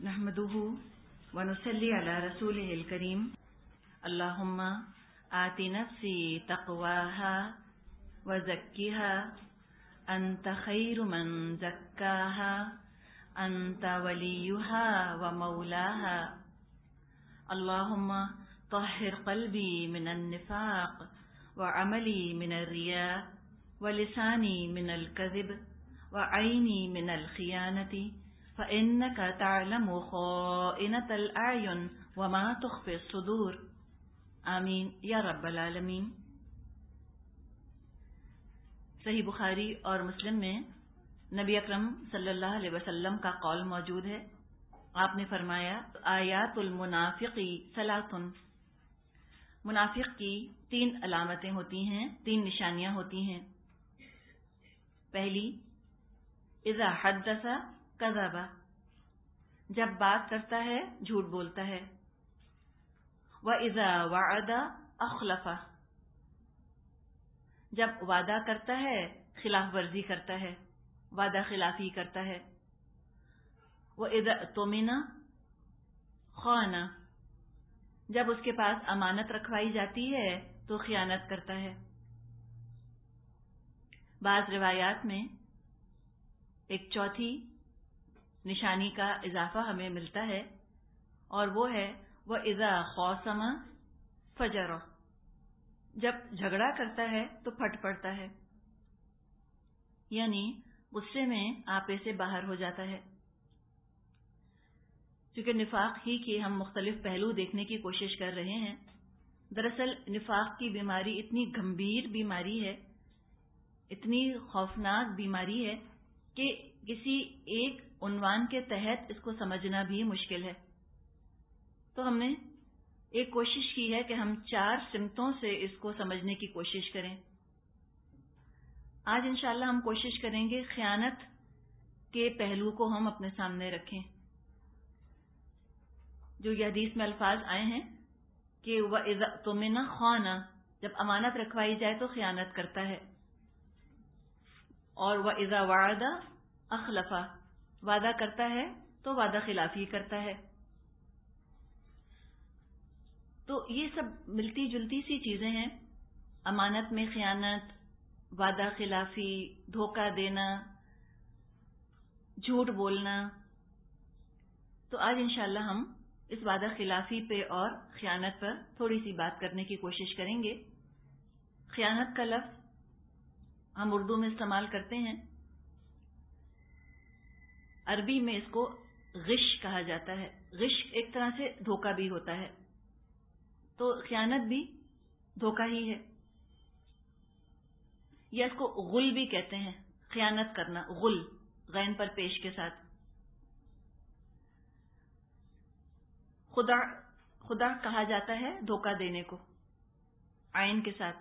نحمده ونصلي على رسوله الكريم اللهم آت نفسي تقواها وزكها أنت خير من زكاها أنت وليها ومولاها اللهم طهر قلبي من النفاق وعملي من الرياء ولساني من الكذب وعيني من الخيانة فإنك تعلم خائنة الأعين وما تخفي الصدور آمین یا رب العالمین۔ صحیح بخاری اور مسلم میں نبی اکرم صلی اللہ علیہ وسلم کا قول موجود ہے۔ آپ نے فرمایا آیات المنافقی ثلاث، منافق کی 3 علامتیں ہوتی ہیں، 3 نشانیاں ہوتی ہیں۔ پہلی، اذا حدث کذب، جب بات کرتا ہے جھوٹ بولتا ہے۔ وَإِذَا وَعَدَ أَخْلَفَ، جب وعدہ کرتا ہے خلاف ورزی کرتا ہے، وعدہ خلافی کرتا ہے۔ وَإِذَا اؤْتُمِنَ خَانَ، جب اس کے پاس امانت رکھوائی جاتی ہے تو خیانت کرتا ہے۔ بعض روایات میں ایک چوتھی نشانی کا اضافہ ہمیں ملتا ہے اور وہ ہے وَإِذَا خَاصَمَ فَجَرَ، جب جھگڑا کرتا ہے تو پھٹ پڑتا ہے، یعنی غصے میں آپے سے باہر ہو جاتا ہے۔ کیونکہ نفاق ہی کے ہم مختلف پہلو دیکھنے کی کوشش کر رہے ہیں۔ دراصل نفاق کی بیماری اتنی گمبھیر بیماری ہے، اتنی خوفناک بیماری ہے کہ کسی ایک عنوان کے تحت اس کو سمجھنا بھی مشکل ہے۔ تو ہم نے ایک کوشش کی ہے کہ ہم 4 سمتوں سے اس کو سمجھنے کی کوشش کریں۔ آج انشاءاللہ ہم کوشش کریں گے خیانت کے پہلو کو ہم اپنے سامنے رکھیں۔ جو یہ حدیث میں الفاظ آئے ہیں کہ وَإِذَا اؤْتُمِنَ خَانَ، جب امانت رکھوائی جائے تو خیانت کرتا ہے، اور وَإِذَا وَعَدَ أَخْلَفَ، وعدہ کرتا ہے تو وعدہ خلافی کرتا ہے۔ تو یہ سب ملتی جلتی سی چیزیں ہیں، امانت میں خیانت، وعدہ خلافی، دھوکہ دینا، جھوٹ بولنا۔ تو آج انشاءاللہ ہم اس وعدہ خلافی پہ اور خیانت پر تھوڑی سی بات کرنے کی کوشش کریں گے۔ خیانت کا لفظ ہم اردو میں استعمال کرتے ہیں، عربی میں اس کو غش کہا جاتا ہے۔ غش ایک طرح سے دھوکہ بھی ہوتا ہے، تو خیانت بھی دھوکہ ہی ہے، یا اس کو غل بھی کہتے ہیں، خیانت کرنا، غل غین پر پیش کے ساتھ۔ خدا کہا جاتا ہے دھوکہ دینے کو، عین کے ساتھ۔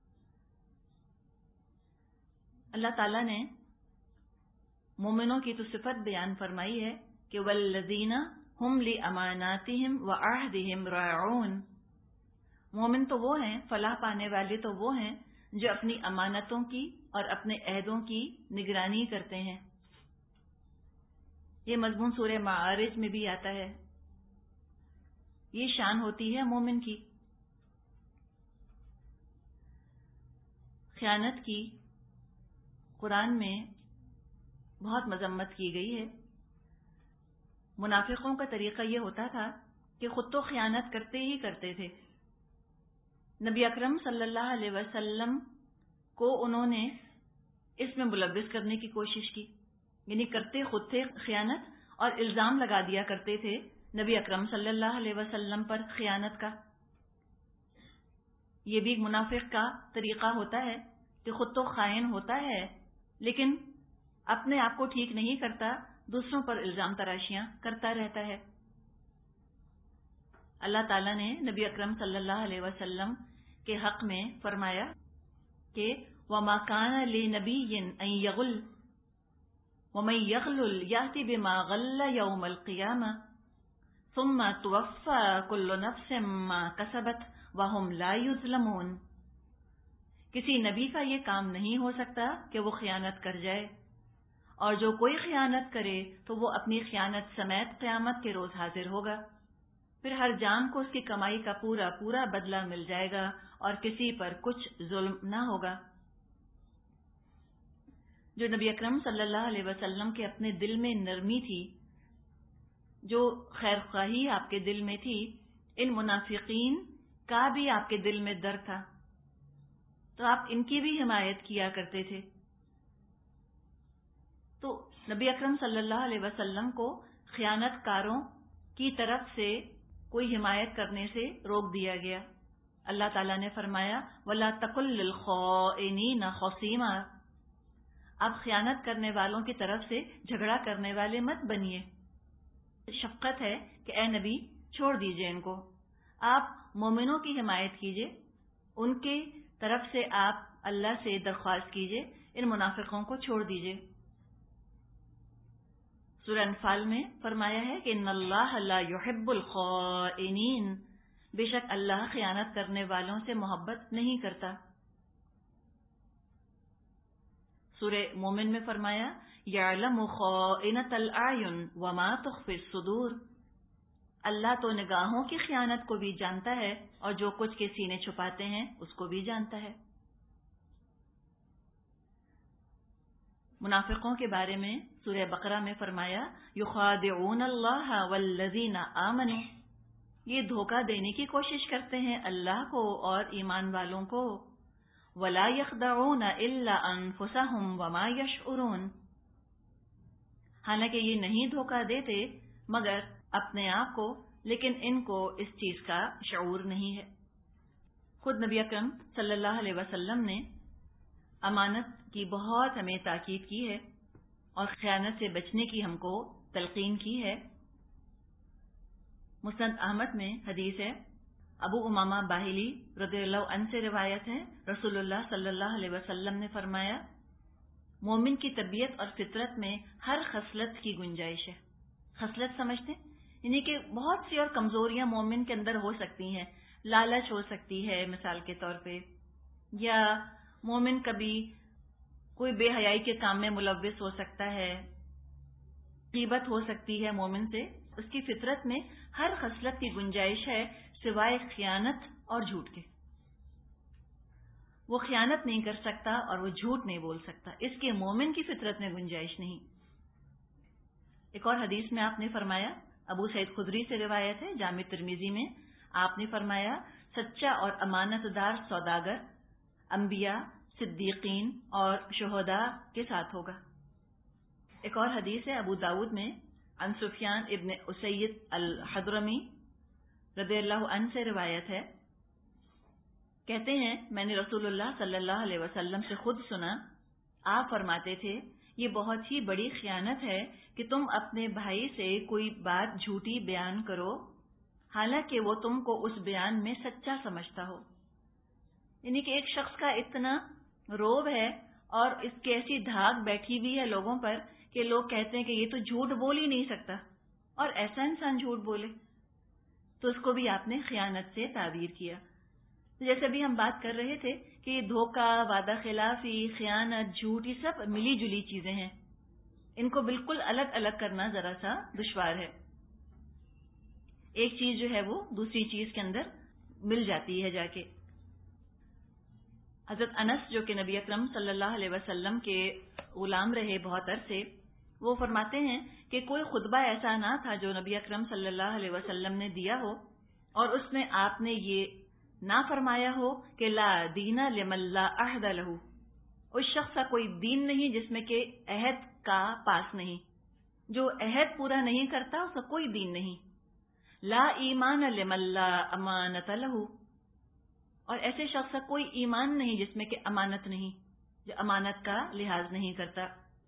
اللہ تعالیٰ نے مومنوں کی تو صفت بیان فرمائی ہے کہ وَالَّذِينَ هُمْ لِأَمَانَاتِهِمْ وَعَهْدِهِمْ رَاعُونَ، مومن تو وہ ہیں، فلاح پانے والے تو وہ ہیں جو اپنی امانتوں کی اور اپنے عہدوں کی نگرانی کرتے ہیں۔ یہ مضمون سورہ معارج میں بھی آتا ہے۔ یہ شان ہوتی ہے مومن کی۔ خیانت کی قرآن میں بہت مذمت کی گئی ہے۔ منافقوں کا طریقہ یہ ہوتا تھا کہ خود تو خیانت کرتے ہی کرتے تھے، نبی اکرم صلی اللہ علیہ وسلم کو انہوں نے اس میں ملوث کرنے کی کوشش کی، یعنی کرتے خود تھے خیانت اور الزام لگا دیا کرتے تھے نبی اکرم صلی اللہ علیہ وسلم پر خیانت کا۔ یہ بھی ایک منافق کا طریقہ ہوتا ہے کہ خود تو خائن ہوتا ہے لیکن اپنے آپ کو ٹھیک نہیں کرتا، دوسروں پر الزام تراشیاں کرتا رہتا ہے۔ اللہ تعالیٰ نے نبی اکرم صلی اللہ علیہ وسلم کے حق میں فرمایا کہ وَمَا كَانَ لِنَبِيٍّ أَن يَغُلَّ وَمَن يَغْلُلْ يَأْتِ بِمَا غَلَّ يَوْمَ الْقِيَامَةِ ثُمَّ تُوَفَّى كُلُّ نَفْسٍ مَا كَسَبَتْ وَهُمْ لَا يُظْلَمُونَ، کسی نبی کا یہ کام نہیں ہو سکتا کہ وہ خیانت کر جائے اور جو کوئی خیانت کرے تو وہ اپنی خیانت سمیت قیامت کے روز حاضر ہوگا، پھر ہر جان کو اس کی کمائی کا پورا پورا بدلہ مل جائے گا اور کسی پر کچھ ظلم نہ ہوگا۔ جو نبی اکرم صلی اللہ علیہ وسلم کے اپنے دل میں نرمی تھی، جو خیر خواہی آپ کے دل میں تھی، ان منافقین کا بھی آپ کے دل میں درد تھا، تو آپ ان کی بھی حمایت کیا کرتے تھے۔ تو نبی اکرم صلی اللہ علیہ وسلم کو خیانت کاروں کی طرف سے کوئی حمایت کرنے سے روک دیا گیا۔ اللہ تعالیٰ نے فرمایا وَلَا تَقُلْ لِلْخَائِنِينَ خَصِيمًا، آپ خیانت کرنے والوں کی طرف سے جھگڑا کرنے والے مت بنیے۔ شفقت ہے کہ اے نبی چھوڑ دیجئے ان کو، آپ مومنوں کی حمایت کیجئے، ان کے طرف سے آپ اللہ سے درخواست کیجئے، ان منافقوں کو چھوڑ دیجئے۔ سورہ انفال میں فرمایا ہے کہ ان اللہ لا يحب الخائنین، بے شک اللہ خیانت کرنے والوں سے محبت نہیں کرتا۔ سورہ مومن میں فرمایا یعلم خائنۃ الاعین وما تخفی الصدور، اللہ تو نگاہوں کی خیانت کو بھی جانتا ہے اور جو کچھ کے سینے چھپاتے ہیں اس کو بھی جانتا ہے۔ منافقوں کے بارے میں سورہ بقرہ میں فرمایا یخادعون اللہ والذین آمنوا، یہ دھوکہ دینے کی کوشش کرتے ہیں اللہ کو اور ایمان والوں کو، ولا یخدعون الا انفسهم وما یشعرون، حالانکہ یہ نہیں دھوکہ دیتے مگر اپنے آپ کو، لیکن ان کو اس چیز کا شعور نہیں ہے۔ خود نبی اکرم صلی اللہ علیہ وسلم نے امانت کی بہت ہمیں تاکید کی ہے اور خیانت سے بچنے کی ہم کو تلقین کی ہے۔ مسند احمد میں حدیث ہے، ابو امامہ باہلی رضی اللہ عنہ سے روایت ہے، رسول اللہ صلی اللہ علیہ وسلم نے فرمایا مومن کی طبیعت اور فطرت میں ہر خصلت کی گنجائش ہے۔ خصلت سمجھتے ہیں یعنی کہ بہت سی اور کمزوریاں مومن کے اندر ہو سکتی ہیں، لالچ ہو سکتی ہے مثال کے طور پہ، یا مومن کبھی کوئی بے حیائی کے کام میں ملوث ہو سکتا ہے، غیبت ہو سکتی ہے مومن سے، اس کی فطرت میں ہر خصلت کی گنجائش ہے سوائے خیانت اور جھوٹ کے۔ وہ خیانت نہیں کر سکتا اور وہ جھوٹ نہیں بول سکتا، اس کے مومن کی فطرت میں گنجائش نہیں۔ ایک اور حدیث میں آپ نے فرمایا، ابو سعید خدری سے روایت ہے جامع ترمذی میں، آپ نے فرمایا سچا اور امانت دار سوداگر انبیاء، صدیقین اور شہداء کے ساتھ ہوگا۔ ایک اور حدیث ہے ابو داود میں، عن سفیان ابن اسید الحضرمی رضی اللہ عنہ سے روایت ہے، کہتے ہیں میں نے رسول اللہ صلی اللہ علیہ وسلم سے خود سنا، آپ فرماتے تھے یہ بہت ہی بڑی خیانت ہے کہ تم اپنے بھائی سے کوئی بات جھوٹی بیان کرو حالانکہ وہ تم کو اس بیان میں سچا سمجھتا ہو۔ یعنی کہ ایک شخص کا اتنا روب ہے اور اس کی ایسی دھاگ بیٹھی ہوئی ہے لوگوں پر کہ لوگ کہتے ہیں کہ یہ تو جھوٹ بول ہی نہیں سکتا، اور ایسا انسان جھوٹ بولے تو اس کو بھی آپ نے خیانت سے تعبیر کیا۔ جیسے بھی ہم بات کر رہے تھے کہ یہ دھوکہ، وعدہ خلافی، خیانت، جھوٹ، یہ سب ملی جلی چیزیں ہیں، ان کو بالکل الگ الگ کرنا ذرا سا دشوار ہے۔ ایک چیز جو ہے وہ دوسری چیز کے اندر مل جاتی ہے جا کے۔ حضرت انس جو کہ نبی اکرم صلی اللہ علیہ وسلم کے غلام رہے بہت عرصے، وہ فرماتے ہیں کہ کوئی خطبہ ایسا نہ تھا جو نبی اکرم صلی اللہ علیہ وسلم نے دیا ہو اور اس میں آپ نے یہ نہ فرمایا ہو کہ لا دین لمن لا عہد لہ، اس شخص کا کوئی دین نہیں جس میں کہ عہد کا پاس نہیں، جو عہد پورا نہیں کرتا اس کا کوئی دین نہیں۔ لا ایمان لمن لا امانت لہ، اور ایسے شخص کا کوئی ایمان نہیں جس میں کہ امانت نہیں، جو امانت کا لحاظ نہیں کرتا۔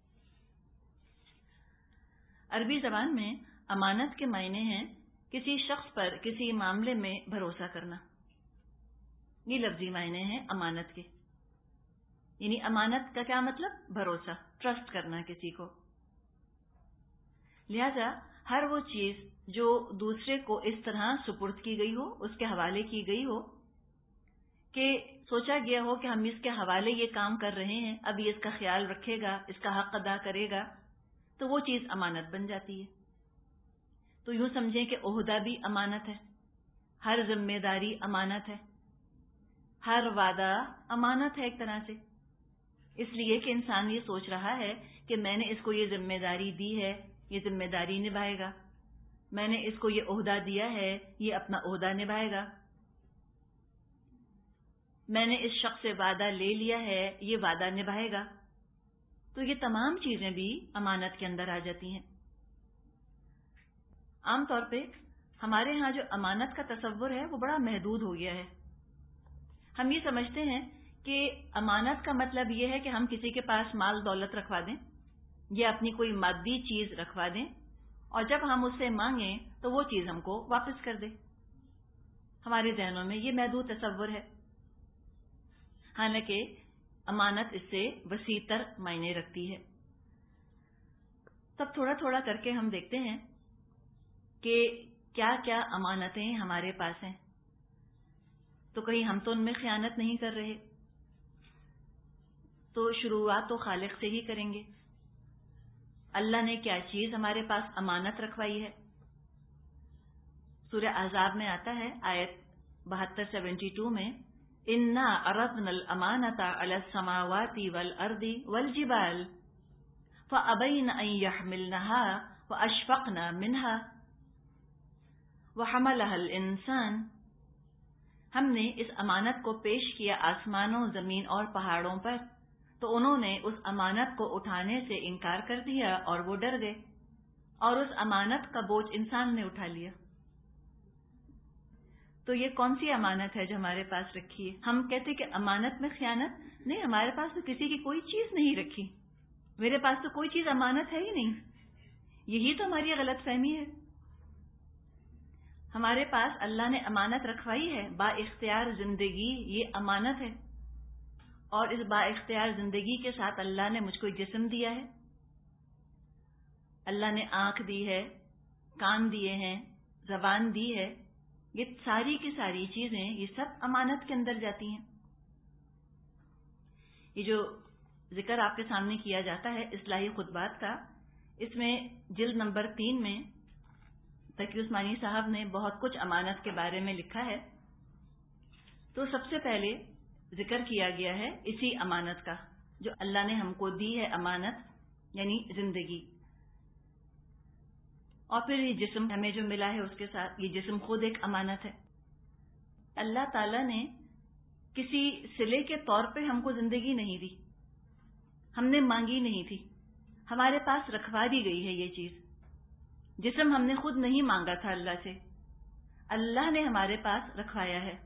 عربی زبان میں امانت کے معنی ہیں کسی شخص پر کسی معاملے میں بھروسہ کرنا، یہ لفظی معنی ہیں امانت کے۔ یعنی امانت کا کیا مطلب؟ بھروسہ، ٹرسٹ کرنا کسی کو۔ لہذا ہر وہ چیز جو دوسرے کو اس طرح سپرد کی گئی ہو، اس کے حوالے کی گئی ہو کہ سوچا گیا ہو کہ ہم اس کے حوالے یہ کام کر رہے ہیں، اب یہ اس کا خیال رکھے گا، اس کا حق ادا کرے گا، تو وہ چیز امانت بن جاتی ہے۔ تو یوں سمجھیں کہ عہدہ بھی امانت ہے، ہر ذمہ داری امانت ہے، ہر وعدہ امانت ہے ایک طرح سے، اس لیے کہ انسان یہ سوچ رہا ہے کہ میں نے اس کو یہ ذمہ داری دی ہے، یہ ذمہ داری نبھائے گا، میں نے اس کو یہ عہدہ دیا ہے، یہ اپنا عہدہ نبھائے گا، میں نے اس شخص سے وعدہ لے لیا ہے، یہ وعدہ نبھائے گا۔ تو یہ تمام چیزیں بھی امانت کے اندر آ جاتی ہیں۔ عام طور پہ ہمارے ہاں جو امانت کا تصور ہے وہ بڑا محدود ہو گیا ہے۔ ہم یہ سمجھتے ہیں کہ امانت کا مطلب یہ ہے کہ ہم کسی کے پاس مال دولت رکھوا دیں یا اپنی کوئی مادی چیز رکھوا دیں، اور جب ہم اس سے مانگیں تو وہ چیز ہم کو واپس کر دے۔ ہمارے ذہنوں میں یہ محدود تصور ہے، حالانکہ امانت اس سے وسیع تر معنی رکھتی ہے۔ تب تھوڑا تھوڑا کر کے ہم دیکھتے ہیں کہ کیا کیا امانتیں ہمارے پاس ہیں، تو کہیں ہم تو ان میں خیانت نہیں کر رہے، تو شروعات تو خالق سے ہی کریں گے۔ اللہ نے کیا چیز ہمارے پاس امانت رکھوائی ہے؟ سورہ احزاب میں آتا ہے آیت 72 میں، اِنَّا عَرَضْنَا الْأَمَانَةَ عَلَى السَّمَاوَاتِ وَالْأَرْضِ وَالْجِبَالِ فَأَبَيْنَ أَن يَحْمِلْنَهَا وَأَشْفَقْنَ مِنْهَا وَحَمَلَهَا الْإِنسَانُ، ہم نے اس امانت کو پیش کیا آسمانوں، زمین اور پہاڑوں پر، تو انہوں نے اس امانت کو اٹھانے سے انکار کر دیا اور وہ ڈر گئے، اور اس امانت کا بوجھ انسان نے اٹھا لیا۔ تو یہ کون سی امانت ہے جو ہمارے پاس رکھی ہے؟ ہم کہتے کہ امانت میں خیانت نہیں، ہمارے پاس تو کسی کی کوئی چیز نہیں رکھی، میرے پاس تو کوئی چیز امانت ہے ہی نہیں، یہی تو ہماری غلط فہمی ہے۔ ہمارے پاس اللہ نے امانت رکھوائی ہے، با اختیار زندگی، یہ امانت ہے، اور اس با اختیار زندگی کے ساتھ اللہ نے مجھ کو ایک جسم دیا ہے، اللہ نے آنکھ دی ہے، کان دیے ہیں، زبان دی ہے، یہ ساری کی ساری چیزیں یہ سب امانت کے اندر جاتی ہیں۔ یہ جو ذکر آپ کے سامنے کیا جاتا ہے اصلاحی خطبات کا، اس میں جلد نمبر 3 میں تقی عثمانی صاحب نے بہت کچھ امانت کے بارے میں لکھا ہے۔ تو سب سے پہلے ذکر کیا گیا ہے اسی امانت کا جو اللہ نے ہم کو دی ہے، امانت یعنی زندگی، اور پھر یہ جسم ہمیں جو ملا ہے اس کے ساتھ، یہ جسم خود ایک امانت ہے۔ اللہ تعالیٰ نے کسی صلے کے طور پہ ہم کو زندگی نہیں دی، ہم نے مانگی نہیں تھی، ہمارے پاس رکھوا دی گئی ہے یہ چیز۔ جسم ہم نے خود نہیں مانگا تھا اللہ سے، اللہ نے ہمارے پاس رکھوایا ہے۔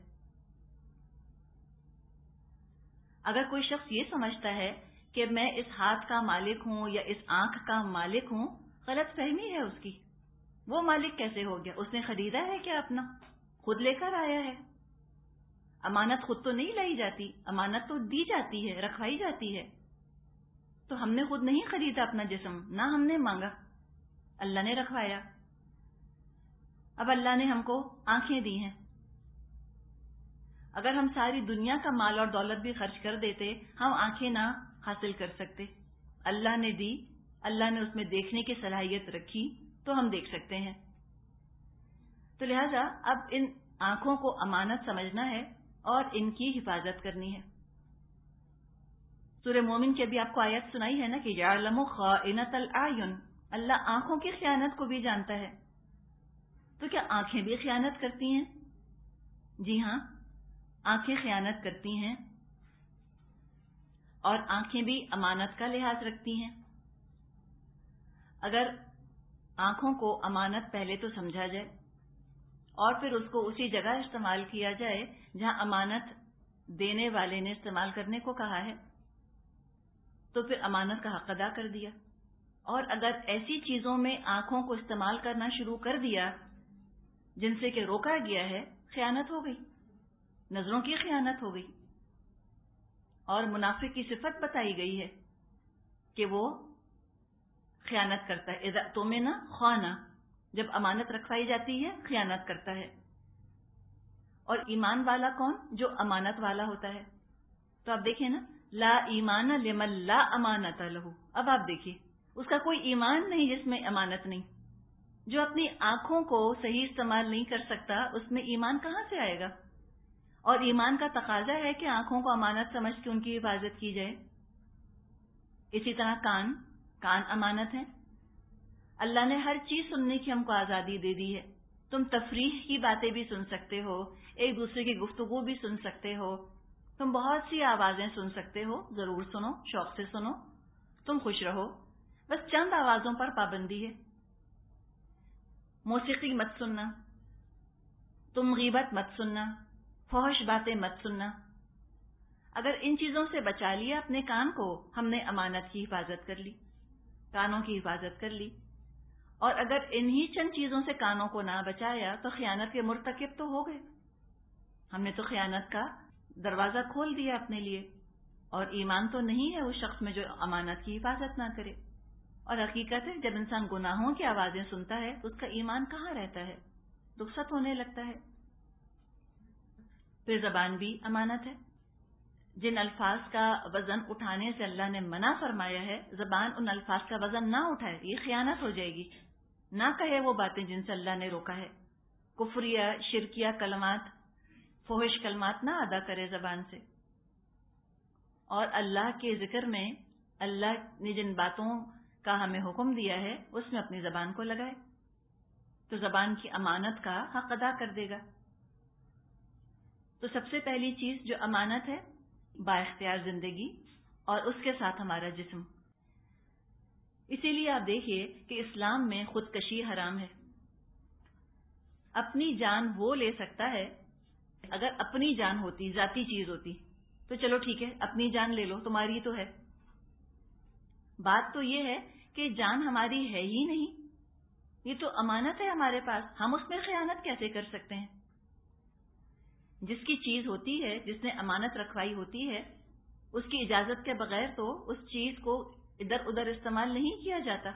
اگر کوئی شخص یہ سمجھتا ہے کہ میں اس ہاتھ کا مالک ہوں یا اس آنکھ کا مالک ہوں، غلط فہمی ہے اس کی۔ وہ مالک کیسے ہو گیا؟ اس نے خریدا ہے کیا اپنا؟ خود لے کر آیا ہے۔ امانت خود تو نہیں لائی جاتی، امانت تو دی جاتی ہے، رکھوائی جاتی ہے۔ تو ہم نے خود نہیں خریدا اپنا جسم، نہ ہم نے مانگا، اللہ نے رکھوایا۔ اب اللہ نے ہم کو آنکھیں دی ہیں، اگر ہم ساری دنیا کا مال اور دولت بھی خرچ کر دیتے، ہم آنکھیں نہ حاصل کر سکتے۔ اللہ نے دی، اللہ نے اس میں دیکھنے کی صلاحیت رکھی تو ہم دیکھ سکتے ہیں۔ تو لہذا اب ان آنکھوں کو امانت سمجھنا ہے اور ان کی حفاظت کرنی ہے۔ سورہ مومن کی ابھی آپ کو آیت سنائی ہے نا کہ یعلم خائنۃ الاعین، اللہ آنکھوں کی خیانت کو بھی جانتا ہے۔ تو کیا آنکھیں بھی خیانت کرتی ہیں؟ جی ہاں، آنکھیں خیانت کرتی ہیں، اور آنکھیں بھی امانت کا لحاظ رکھتی ہیں۔ اگر آنکھوں کو امانت پہلے تو سمجھا جائے اور پھر اس کو اسی جگہ استعمال کیا جائے جہاں امانت دینے والے نے استعمال کرنے کو کہا ہے، تو پھر امانت کا حق ادا کر دیا۔ اور اگر ایسی چیزوں میں آنکھوں کو استعمال کرنا شروع کر دیا جن سے کہ روکا گیا ہے، خیانت ہو گئی، نظروں کی خیانت ہو گئی۔ اور منافق کی صفت بتائی گئی ہے کہ وہ خیانت کرتا ہے، اذا اؤتمن خان، جب امانت رکھوائی جاتی ہے خیانت کرتا ہے۔ اور ایمان والا کون؟ جو امانت والا ہوتا ہے. تو آپ دیکھیں نا، لا ایمان لمن لا امانت لہ. اب آپ دیکھیے، اس کا کوئی ایمان نہیں جس میں امانت نہیں. جو اپنی آنکھوں کو صحیح استعمال نہیں کر سکتا، اس میں ایمان کہاں سے آئے گا؟ اور ایمان کا تقاضا ہے کہ آنکھوں کو امانت سمجھ کے ان کی حفاظت کی جائے. اسی طرح کان امانت ہے. اللہ نے ہر چیز سننے کی ہم کو آزادی دے دی ہے. تم تفریح کی باتیں بھی سن سکتے ہو، ایک دوسرے کی گفتگو بھی سن سکتے ہو، تم بہت سی آوازیں سن سکتے ہو. ضرور سنو، شوق سے سنو، تم خوش رہو. بس چند آوازوں پر پابندی ہے. موسیقی مت سننا، تم غیبت مت سننا، فحش باتیں مت سننا. اگر ان چیزوں سے بچا لیا اپنے کان کو، ہم نے امانت کی حفاظت کر لی، کانوں کی حفاظت کر لی. اور اگر انہی چند چیزوں سے کانوں کو نہ بچایا تو خیانت کے مرتکب تو ہو گئے. ہم نے تو خیانت کا دروازہ کھول دیا اپنے لیے. اور ایمان تو نہیں ہے اس شخص میں جو امانت کی حفاظت نہ کرے. اور حقیقت ہے جب انسان گناہوں کی آوازیں سنتا ہے تو اس کا ایمان کہاں رہتا ہے، رخصت ہونے لگتا ہے. پھر زبان بھی امانت ہے. جن الفاظ کا وزن اٹھانے سے اللہ نے منع فرمایا ہے، زبان ان الفاظ کا وزن نہ اٹھائے، یہ خیانت ہو جائے گی. نہ کہے وہ باتیں جن سے اللہ نے روکا ہے. کفریہ، شرکیہ کلمات، فحش کلمات نہ ادا کرے زبان سے. اور اللہ کے ذکر میں اللہ نے جن باتوں کا ہمیں حکم دیا ہے اس میں اپنی زبان کو لگائے تو زبان کی امانت کا حق ادا کر دے گا. تو سب سے پہلی چیز جو امانت ہے، با اختیار زندگی اور اس کے ساتھ ہمارا جسم. اسی لیے آپ دیکھیے کہ اسلام میں خودکشی حرام ہے. اپنی جان وہ لے سکتا ہے، اگر اپنی جان ہوتی، ذاتی چیز ہوتی تو چلو ٹھیک ہے، اپنی جان لے لو، تمہاری تو ہے. بات تو یہ ہے کہ جان ہماری ہے ہی نہیں، یہ تو امانت ہے ہمارے پاس، ہم اس میں خیانت کیسے کر سکتے ہیں؟ جس کی چیز ہوتی ہے، جس نے امانت رکھوائی ہوتی ہے، اس کی اجازت کے بغیر تو اس چیز کو ادھر ادھر استعمال نہیں کیا جاتا.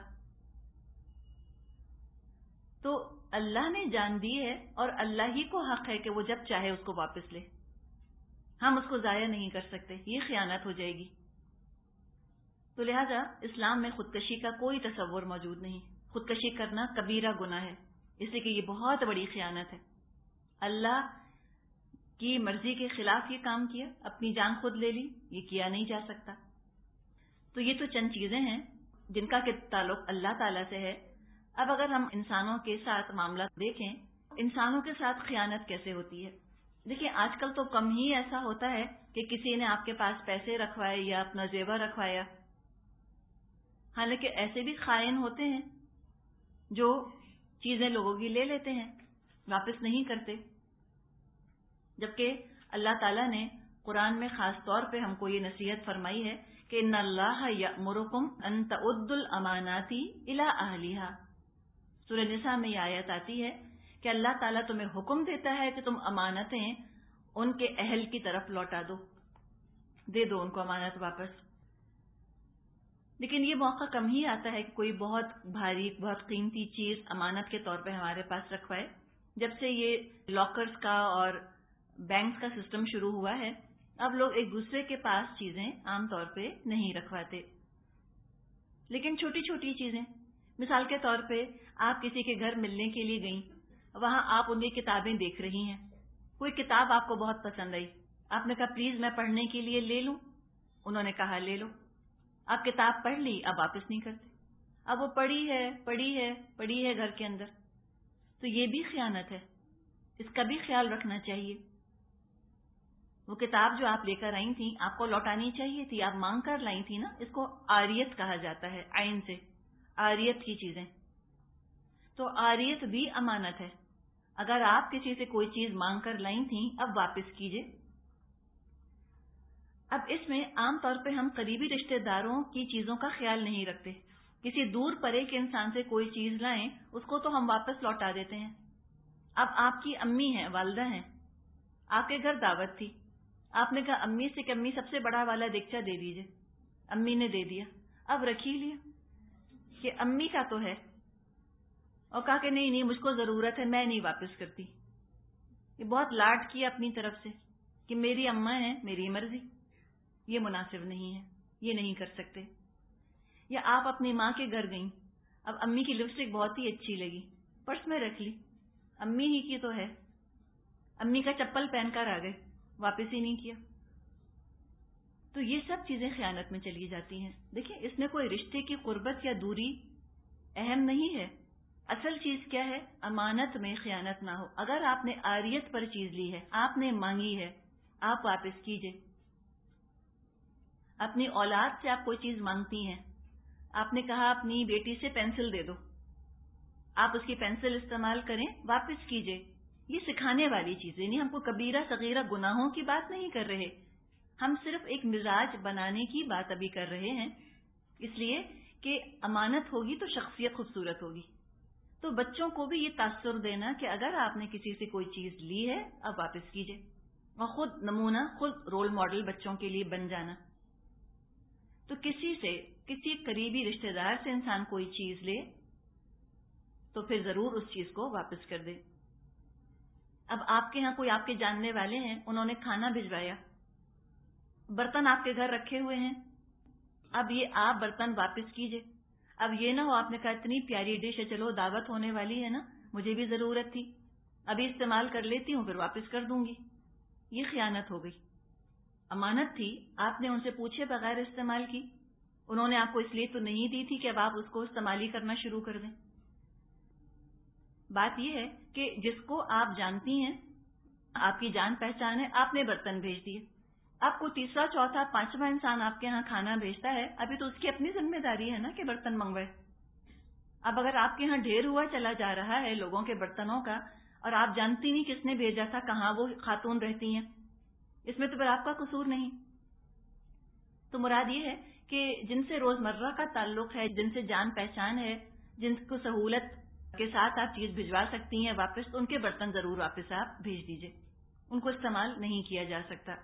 تو اللہ نے جان دی ہے اور اللہ ہی کو حق ہے کہ وہ جب چاہے اس کو واپس لے. ہم اس کو ضائع نہیں کر سکتے، یہ خیانت ہو جائے گی. تو لہذا اسلام میں خودکشی کا کوئی تصور موجود نہیں. خودکشی کرنا کبیرہ گناہ ہے، اس لیے کہ یہ بہت بڑی خیانت ہے. اللہ کی مرضی کے خلاف یہ کام کیا، اپنی جان خود لے لی، یہ کیا نہیں جا سکتا. تو یہ تو چند چیزیں ہیں جن کا کہ تعلق اللہ تعالیٰ سے ہے. اب اگر ہم انسانوں کے ساتھ معاملات دیکھیں، انسانوں کے ساتھ خیانت کیسے ہوتی ہے. دیکھیں آج کل تو کم ہی ایسا ہوتا ہے کہ کسی نے آپ کے پاس پیسے رکھوائے یا اپنا زیور رکھوایا. حالانکہ ایسے بھی خائن ہوتے ہیں جو چیزیں لوگوں کی لے لیتے ہیں، واپس نہیں کرتے. جبکہ اللہ تعالیٰ نے قرآن میں خاص طور پہ ہم کو یہ نصیحت فرمائی ہے کہ ان اللہ یأمرکم ان تعدوا الامانات الی اہلھا. سورہ نساء میں یہ آیت آتی ہے کہ اللہ تعالیٰ تمہیں حکم دیتا ہے کہ تم امانتیں ان کے اہل کی طرف لوٹا دو، دے دو ان کو امانت واپس. لیکن یہ موقع کم ہی آتا ہے کہ کوئی بہت بھاری، بہت قیمتی چیز امانت کے طور پہ ہمارے پاس رکھوائے. جب سے یہ لاکرز کا اور بینکس کا سسٹم شروع ہوا ہے، اب لوگ ایک دوسرے کے پاس چیزیں عام طور پہ نہیں رکھواتے. لیکن چھوٹی چھوٹی چیزیں، مثال کے طور پہ آپ کسی کے گھر ملنے کے لیے گئیں، وہاں آپ ان کی کتابیں دیکھ رہی ہیں، کوئی کتاب آپ کو بہت پسند آئی، آپ نے کہا پلیز میں پڑھنے کے لیے لے لوں. انہوں نے کہا لے لو. آپ کتاب پڑھ لی، اب واپس نہیں کرتے. اب وہ پڑی ہے گھر کے اندر. تو یہ بھی خیانت ہے، اس کا بھی خیال رکھنا چاہیے. وہ کتاب جو آپ لے کر آئی تھیں آپ کو لوٹانی چاہیے تھی، آپ مانگ کر لائی تھی نا. اس کو عاریت کہا جاتا ہے، عین سے عاریت کی چیزیں. تو عاریت بھی امانت ہے. اگر آپ کسی سے کوئی چیز مانگ کر لائی تھیں، اب واپس کیجئے. اب اس میں عام طور پہ ہم قریبی رشتہ داروں کی چیزوں کا خیال نہیں رکھتے. کسی دور پرے کے انسان سے کوئی چیز لائیں، اس کو تو ہم واپس لوٹا دیتے ہیں. اب آپ کی امی ہیں، والدہ ہیں، آپ کے گھر دعوت تھی، آپ نے کہا امی سے کہ امی سب سے بڑا والا دیگچا دے دیجئے. امی نے دے دیا، اب رکھ ہی لیا کہ امی کا تو ہے، اور کہا کہ نہیں مجھ کو ضرورت ہے، میں نہیں واپس کرتی. یہ بہت لاڈ کیا اپنی طرف سے کہ میری اماں ہیں، میری مرضی. یہ مناسب نہیں ہے، یہ نہیں کر سکتے. یا آپ اپنی ماں کے گھر گئیں، اب امی کی لپسٹک بہت ہی اچھی لگی، پرس میں رکھ لی، امی ہی کی تو ہے، امی کا چپل پہن کر آ گئے، واپس ہی نہیں کیا. تو یہ سب چیزیں خیانت میں چلی جاتی ہیں. دیکھیں اس میں کوئی رشتے کی قربت یا دوری اہم نہیں ہے. اصل چیز کیا ہے؟ امانت میں خیانت نہ ہو. اگر آپ نے عاریت پر چیز لی ہے، آپ نے مانگی ہے، آپ واپس کیجئے. اپنی اولاد سے آپ کوئی چیز مانگتی ہیں، آپ نے کہا اپنی بیٹی سے پینسل دے دو، آپ اس کی پینسل استعمال کریں، واپس کیجئے. یہ سکھانے والی چیزیں نہیں. ہم کو کبیرہ صغیرہ گناہوں کی بات نہیں کر رہے، ہم صرف ایک مزاج بنانے کی بات ابھی کر رہے ہیں. اس لیے کہ امانت ہوگی تو شخصیت خوبصورت ہوگی. تو بچوں کو بھی یہ تاثر دینا کہ اگر آپ نے کسی سے کوئی چیز لی ہے اب واپس کیجئے، اور خود نمونہ، خود رول ماڈل بچوں کے لیے بن جانا. تو کسی قریبی رشتہ دار سے انسان کوئی چیز لے تو پھر ضرور اس چیز کو واپس کر دے. اب آپ کے ہاں کوئی آپ کے جاننے والے ہیں، انہوں نے کھانا بھجوایا، برتن آپ کے گھر رکھے ہوئے ہیں، اب یہ آپ برتن واپس کیجئے. اب یہ نہ ہو آپ نے کہا اتنی پیاری ڈش ہے، چلو دعوت ہونے والی ہے نا، مجھے بھی ضرورت تھی، ابھی استعمال کر لیتی ہوں پھر واپس کر دوں گی. یہ خیانت ہو گئی. امانت تھی، آپ نے ان سے پوچھے بغیر استعمال کی. انہوں نے آپ کو اس لیے تو نہیں دی تھی کہ اب آپ اس کو استعمال ہی کرنا شروع کر دیں. بات یہ ہے کہ جس کو آپ جانتی ہیں، آپ کی جان پہچان ہے، آپ نے برتن بھیج دیے. آپ کو تیسرا، چوتھا، پانچواں انسان آپ کے ہاں کھانا بھیجتا ہے، ابھی تو اس کی اپنی ذمہ داری ہے نا کہ برتن منگوائے. اب اگر آپ کے ہاں ڈھیر ہوا چلا جا رہا ہے لوگوں کے برتنوں کا اور آپ جانتی نہیں کس نے بھیجا تھا، کہاں وہ خاتون رہتی ہیں، اس میں تو پھر آپ کا قصور نہیں. تو مراد یہ ہے کہ جن سے روزمرہ کا تعلق ہے، جن سے جان پہچان ہے، جن کو سہولت کے ساتھ آپ چیز بھجوا سکتی ہیں واپس، تو ان کے برتن ضرور واپس آپ بھیج دیجئے. ان کو استعمال نہیں کیا جا سکتا.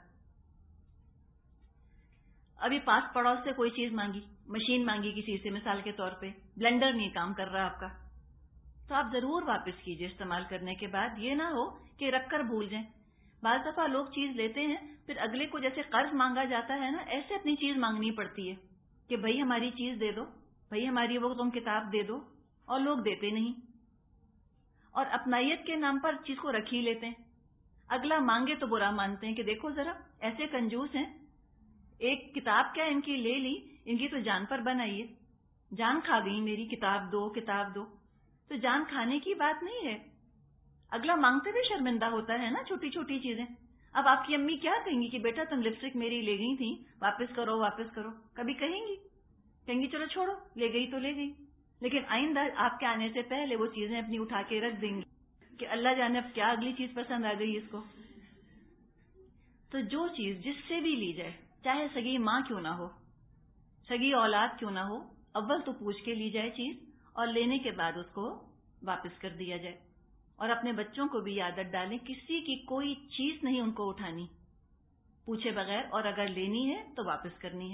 ابھی پاس پڑوس سے کوئی چیز مانگی، مشین مانگی کسی سے، مثال کے طور پہ بلینڈر نہیں کام کر رہا آپ کا، تو آپ ضرور واپس کیجئے استعمال کرنے کے بعد. یہ نہ ہو کہ رکھ کر بھول جائیں. بعض دفعہ لوگ چیز لیتے ہیں، پھر اگلے کو جیسے قرض مانگا جاتا ہے نا، ایسے اپنی چیز مانگنی پڑتی ہے کہ بھائی ہماری چیز دے دو، بھائی ہماری وہ تم کتاب دے دو، اور لوگ دیتے نہیں، اور اپنائیت کے نام پر چیز کو رکھ ہی لیتے ہیں. اگلا مانگے تو برا مانتے ہیں کہ دیکھو ذرا ایسے کنجوس ہیں، ایک کتاب کیا ان کی لے لی، ان کی تو جان پر بنائیے، جان کھا گئی میری، کتاب دو کتاب دو. تو جان کھانے کی بات نہیں ہے. اگلا مانگتے بھی شرمندہ ہوتا ہے نا چھوٹی چھوٹی چیزیں. اب آپ کی امی کیا کہیں گی کہ بیٹا تم لپسٹک میری لے گئی تھی، واپس کرو واپس کرو، کبھی کہیں گی چلو چھوڑو، لے گئی تو لے گئی. لیکن آئندہ آپ کے آنے سے پہلے وہ چیزیں اپنی اٹھا کے رکھ دیں گی کہ اللہ جانے اب کیا اگلی چیز پسند آ گئی اس کو. تو جو چیز جس سے بھی لی جائے، چاہے سگی ماں کیوں نہ ہو، سگی اولاد کیوں نہ ہو، اول تو پوچھ کے لی جائے چیز، اور لینے کے بعد اس کو واپس کر دیا جائے. اور اپنے بچوں کو بھی عادت ڈالیں، کسی کی کوئی چیز نہیں ان کو اٹھانی پوچھے بغیر، اور اگر لینی ہے تو واپس کرنی ہے.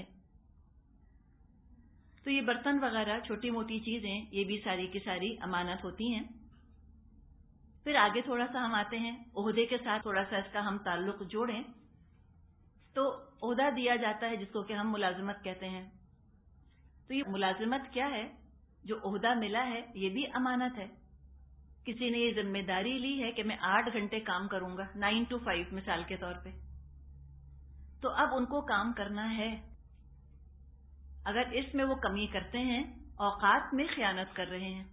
تو یہ برتن وغیرہ چھوٹی موٹی چیزیں، یہ بھی ساری کی ساری امانت ہوتی ہیں. پھر آگے تھوڑا سا ہم آتے ہیں، عہدے کے ساتھ تھوڑا سا اس کا ہم تعلق جوڑیں. تو عہدہ دیا جاتا ہے جس کو کہ ہم ملازمت کہتے ہیں. تو یہ ملازمت کیا ہے؟ جو عہدہ ملا ہے یہ بھی امانت ہے. کسی نے یہ ذمہ داری لی ہے کہ میں 8 گھنٹے کام کروں گا، 9 to 5 مثال کے طور پہ، تو اب ان کو کام کرنا ہے. اگر اس میں وہ کمی کرتے ہیں، اوقات میں خیانت کر رہے ہیں.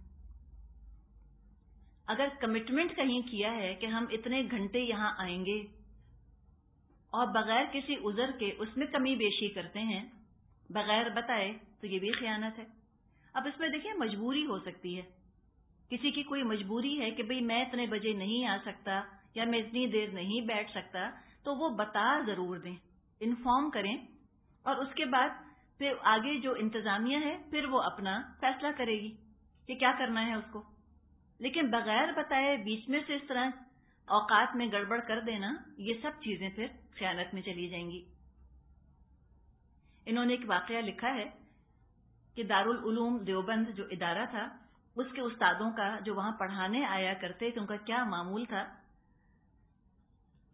اگر کمٹمنٹ کہیں کیا ہے کہ ہم اتنے گھنٹے یہاں آئیں گے اور بغیر کسی عذر کے اس میں کمی بیشی کرتے ہیں بغیر بتائے، تو یہ بھی خیانت ہے. اب اس میں دیکھیں مجبوری ہو سکتی ہے، کسی کی کوئی مجبوری ہے کہ بھئی میں اتنے بجے نہیں آ سکتا یا میں اتنی دیر نہیں بیٹھ سکتا، تو وہ بتا ضرور دیں، انفارم کریں، اور اس کے بعد پھر آگے جو انتظامیہ ہے پھر وہ اپنا فیصلہ کرے گی کہ کیا کرنا ہے اس کو. لیکن بغیر بتائے بیچ میں سے اس طرح اوقات میں گڑبڑ کر دینا، یہ سب چیزیں پھر خیانت میں چلی جائیں گی. انہوں نے ایک واقعہ لکھا ہے کہ دارالعلوم دیوبند جو ادارہ تھا، اس کے استادوں کا جو وہاں پڑھانے آیا کرتے تھے، ان کا کیا معمول تھا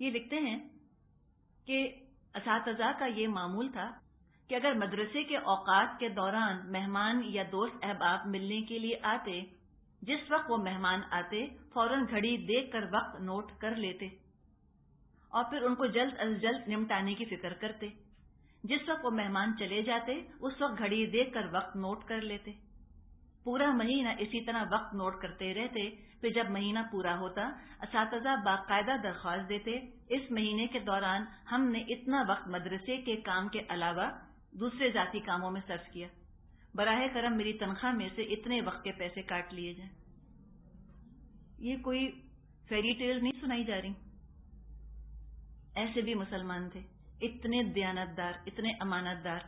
یہ لکھتے ہیں کہ اساتذہ کا یہ معمول تھا کہ اگر مدرسے کے اوقات کے دوران مہمان یا دوست احباب ملنے کے لیے آتے، جس وقت وہ مہمان آتے فوراً گھڑی دیکھ کر وقت نوٹ کر لیتے اور پھر ان کو جلد از جلد نمٹانے کی فکر کرتے۔ جس وقت وہ مہمان چلے جاتے اس وقت گھڑی دیکھ کر وقت نوٹ کر لیتے۔ پورا مہینہ اسی طرح وقت نوٹ کرتے رہتے۔ پھر جب مہینہ پورا ہوتا اساتذہ باقاعدہ درخواست دیتے، اس مہینے کے دوران ہم نے اتنا وقت مدرسے کے کام کے علاوہ دوسرے ذاتی کاموں میں صرف کیا، براہ کرم میری تنخواہ میں سے اتنے وقت کے پیسے کاٹ لیے جائیں۔ یہ کوئی فیری ٹیل نہیں سنائی جا رہی۔ ایسے بھی مسلمان تھے، اتنے دیانتدار، اتنے امانت دار۔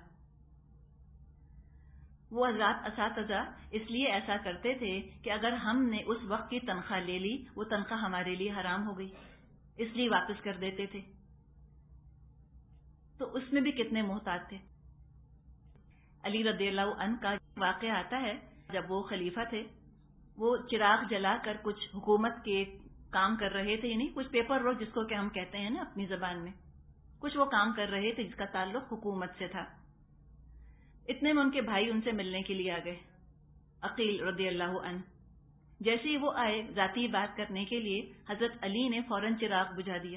وہ حضرات اساتذہ اس لیے ایسا کرتے تھے کہ اگر ہم نے اس وقت کی تنخواہ لے لی وہ تنخواہ ہمارے لیے حرام ہو گئی، اس لیے واپس کر دیتے تھے۔ تو اس میں بھی کتنے محتاط تھے۔ علی رضی اللہ عنہ کا واقعہ آتا ہے، جب وہ خلیفہ تھے وہ چراغ جلا کر کچھ حکومت کے کام کر رہے تھے، یعنی کچھ پیپر ورک جس کو کہ ہم کہتے ہیں نا اپنی زبان میں، کچھ وہ کام کر رہے تھے جس کا تعلق حکومت سے تھا۔ اتنے میں ان کے بھائی ان سے ملنے کے لیے آ گئے، عقیل رضی اللہ عنہ۔ جیسے ہی وہ آئے ذاتی بات کرنے کے لیے، حضرت علی نے فوراً چراغ بجھا دیا۔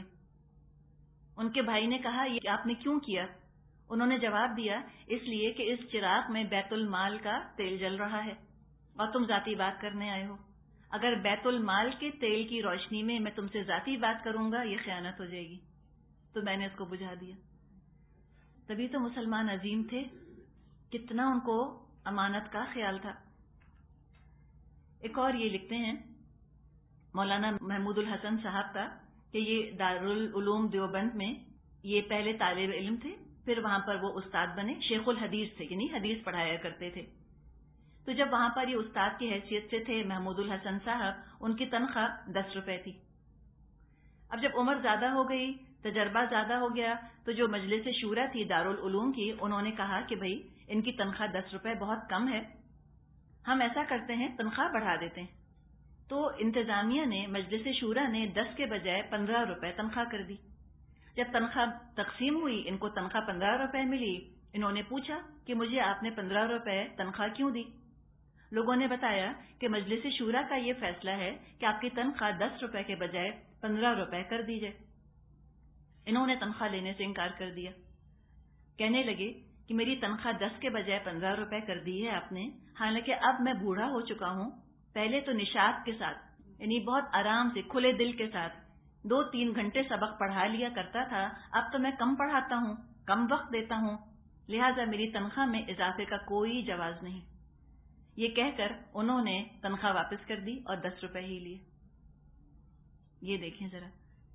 ان کے بھائی نے کہا یہ آپ نے کیوں کیا؟ انہوں نے جواب دیا اس لیے کہ اس چراغ میں بیت المال کا تیل جل رہا ہے اور تم ذاتی بات کرنے آئے ہو۔ اگر بیت المال کے تیل کی روشنی میں میں تم سے ذاتی بات کروں گا یہ خیانت ہو جائے گی، تو میں نے اس کو بجھا دیا۔ تبھی تو مسلمان عظیم تھے، کتنا ان کو امانت کا خیال تھا۔ ایک اور یہ لکھتے ہیں مولانا محمود الحسن صاحب کا کہ یہ دارالعلوم دیوبند میں یہ پہلے طالب علم تھے، پھر وہاں پر وہ استاد بنے، شیخ الحدیث تھے، یعنی حدیث پڑھایا کرتے تھے۔ تو جب وہاں پر یہ استاد کی حیثیت سے تھے محمود الحسن صاحب، ان کی تنخواہ 10 روپے تھی۔ اب جب عمر زیادہ ہو گئی، تجربہ زیادہ ہو گیا، تو جو مجلس شورا تھی دارالعلوم کی، انہوں نے کہا کہ بھائی ان کی تنخواہ 10 روپے بہت کم ہے، ہم ایسا کرتے ہیں تنخواہ بڑھا دیتے ہیں۔ تو انتظامیہ نے، مجلس شورا نے 10 کے بجائے 15 روپے تنخواہ کر دی۔ جب تنخواہ تقسیم ہوئی، ان کو تنخواہ 15 روپے ملی۔ انہوں نے پوچھا کہ مجھے آپ نے 15 روپے تنخواہ کیوں دی؟ لوگوں نے بتایا کہ مجلس شورا کا یہ فیصلہ ہے کہ آپ کی تنخواہ 10 روپے کے بجائے 15 روپے کر دی جائے۔ انہوں نے تنخواہ لینے سے انکار کر دیا، کہنے لگے کہ میری تنخواہ 10 کے بجائے 15 روپے کر دی ہے آپ نے، حالانکہ اب میں بوڑھا ہو چکا ہوں۔ پہلے تو نشاط کے ساتھ، یعنی بہت آرام سے، کھلے دل کے ساتھ 2-3 گھنٹے سبق پڑھا لیا کرتا تھا، اب تو میں کم پڑھاتا ہوں، کم وقت دیتا ہوں، لہٰذا میری تنخواہ میں اضافے کا کوئی جواز نہیں۔ یہ کہہ کر انہوں نے تنخواہ واپس کر دی اور 10 روپے ہی لیے۔ یہ دیکھیں ذرا،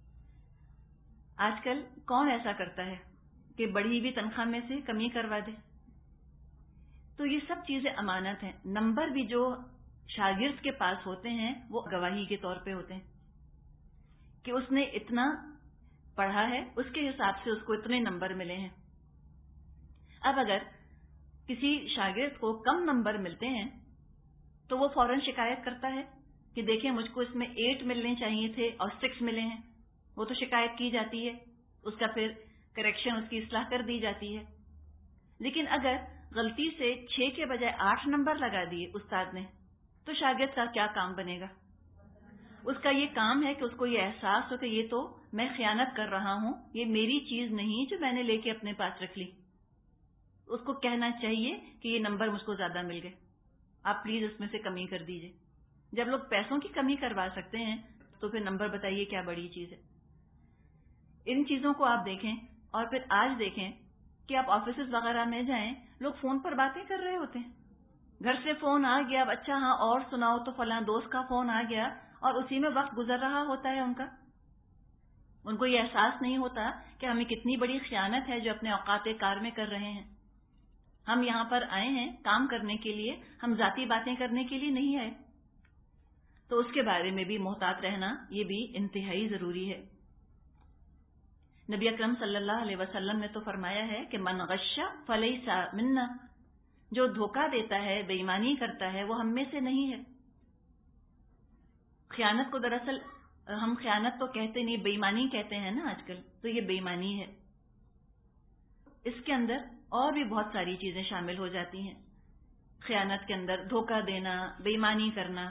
آج کل کون ایسا کرتا ہے کہ بڑھی ہوئی تنخواہ میں سے کمی کروا دے؟ تو یہ سب چیزیں امانت ہیں۔ نمبر بھی جو شاگرد کے پاس ہوتے ہیں وہ گواہی کے طور پہ ہوتے ہیں کہ اس نے اتنا پڑھا ہے، اس کے حساب سے اس کو اتنے نمبر ملے ہیں۔ اب اگر کسی شاگرد کو کم نمبر ملتے ہیں تو وہ فوراً شکایت کرتا ہے کہ دیکھیں مجھ کو اس میں 8 ملنے چاہیے تھے اور 6 ملے ہیں، وہ تو شکایت کی جاتی ہے، اس کا پھر کریکشن، اس کی اصلاح کر دی جاتی ہے۔ لیکن اگر غلطی سے 6 کے بجائے 8 نمبر لگا دیے استاد نے، تو شاگرد کا کیا کام بنے گا؟ اس کا یہ کام ہے کہ اس کو یہ احساس ہو کہ یہ تو میں خیانت کر رہا ہوں، یہ میری چیز نہیں جو میں نے لے کے اپنے پاس رکھ لی۔ اس کو کہنا چاہیے کہ یہ نمبر مجھ کو زیادہ مل گئے، آپ پلیز اس میں سے کمی کر دیجئے۔ جب لوگ پیسوں کی کمی کروا سکتے ہیں تو پھر نمبر بتائیے کیا بڑی چیز ہے۔ ان چیزوں کو آپ دیکھیں، اور پھر آج دیکھیں کہ آپ آفیسز وغیرہ میں جائیں، لوگ فون پر باتیں کر رہے ہوتے ہیں، گھر سے فون آ گیا، اچھا ہاں اور سناؤ، تو فلاں دوست کا فون آ گیا، اور اسی میں وقت گزر رہا ہوتا ہے ان کا۔ ان کو یہ احساس نہیں ہوتا کہ ہمیں کتنی بڑی خیانت ہے جو اپنے اوقات کار میں کر رہے ہیں۔ ہم یہاں پر آئے ہیں کام کرنے کے لیے، ہم ذاتی باتیں کرنے کے لیے نہیں آئے۔ تو اس کے بارے میں بھی محتاط رہنا یہ بھی انتہائی ضروری ہے۔ نبی اکرم صلی اللہ علیہ وسلم نے تو فرمایا ہے کہ من غش فلیس منا، جو دھوکہ دیتا ہے، بے ایمانی کرتا ہے، وہ ہم میں سے نہیں ہے۔ خیانت کو دراصل ہم خیانت تو کہتے نہیں، بے ایمانی کہتے ہیں نا آج کل، تو یہ بے ایمانی ہے. اس کے اندر اور بھی بہت ساری چیزیں شامل ہو جاتی ہیں. خیانت کے اندر دھوکہ دینا، بے ایمانی کرنا،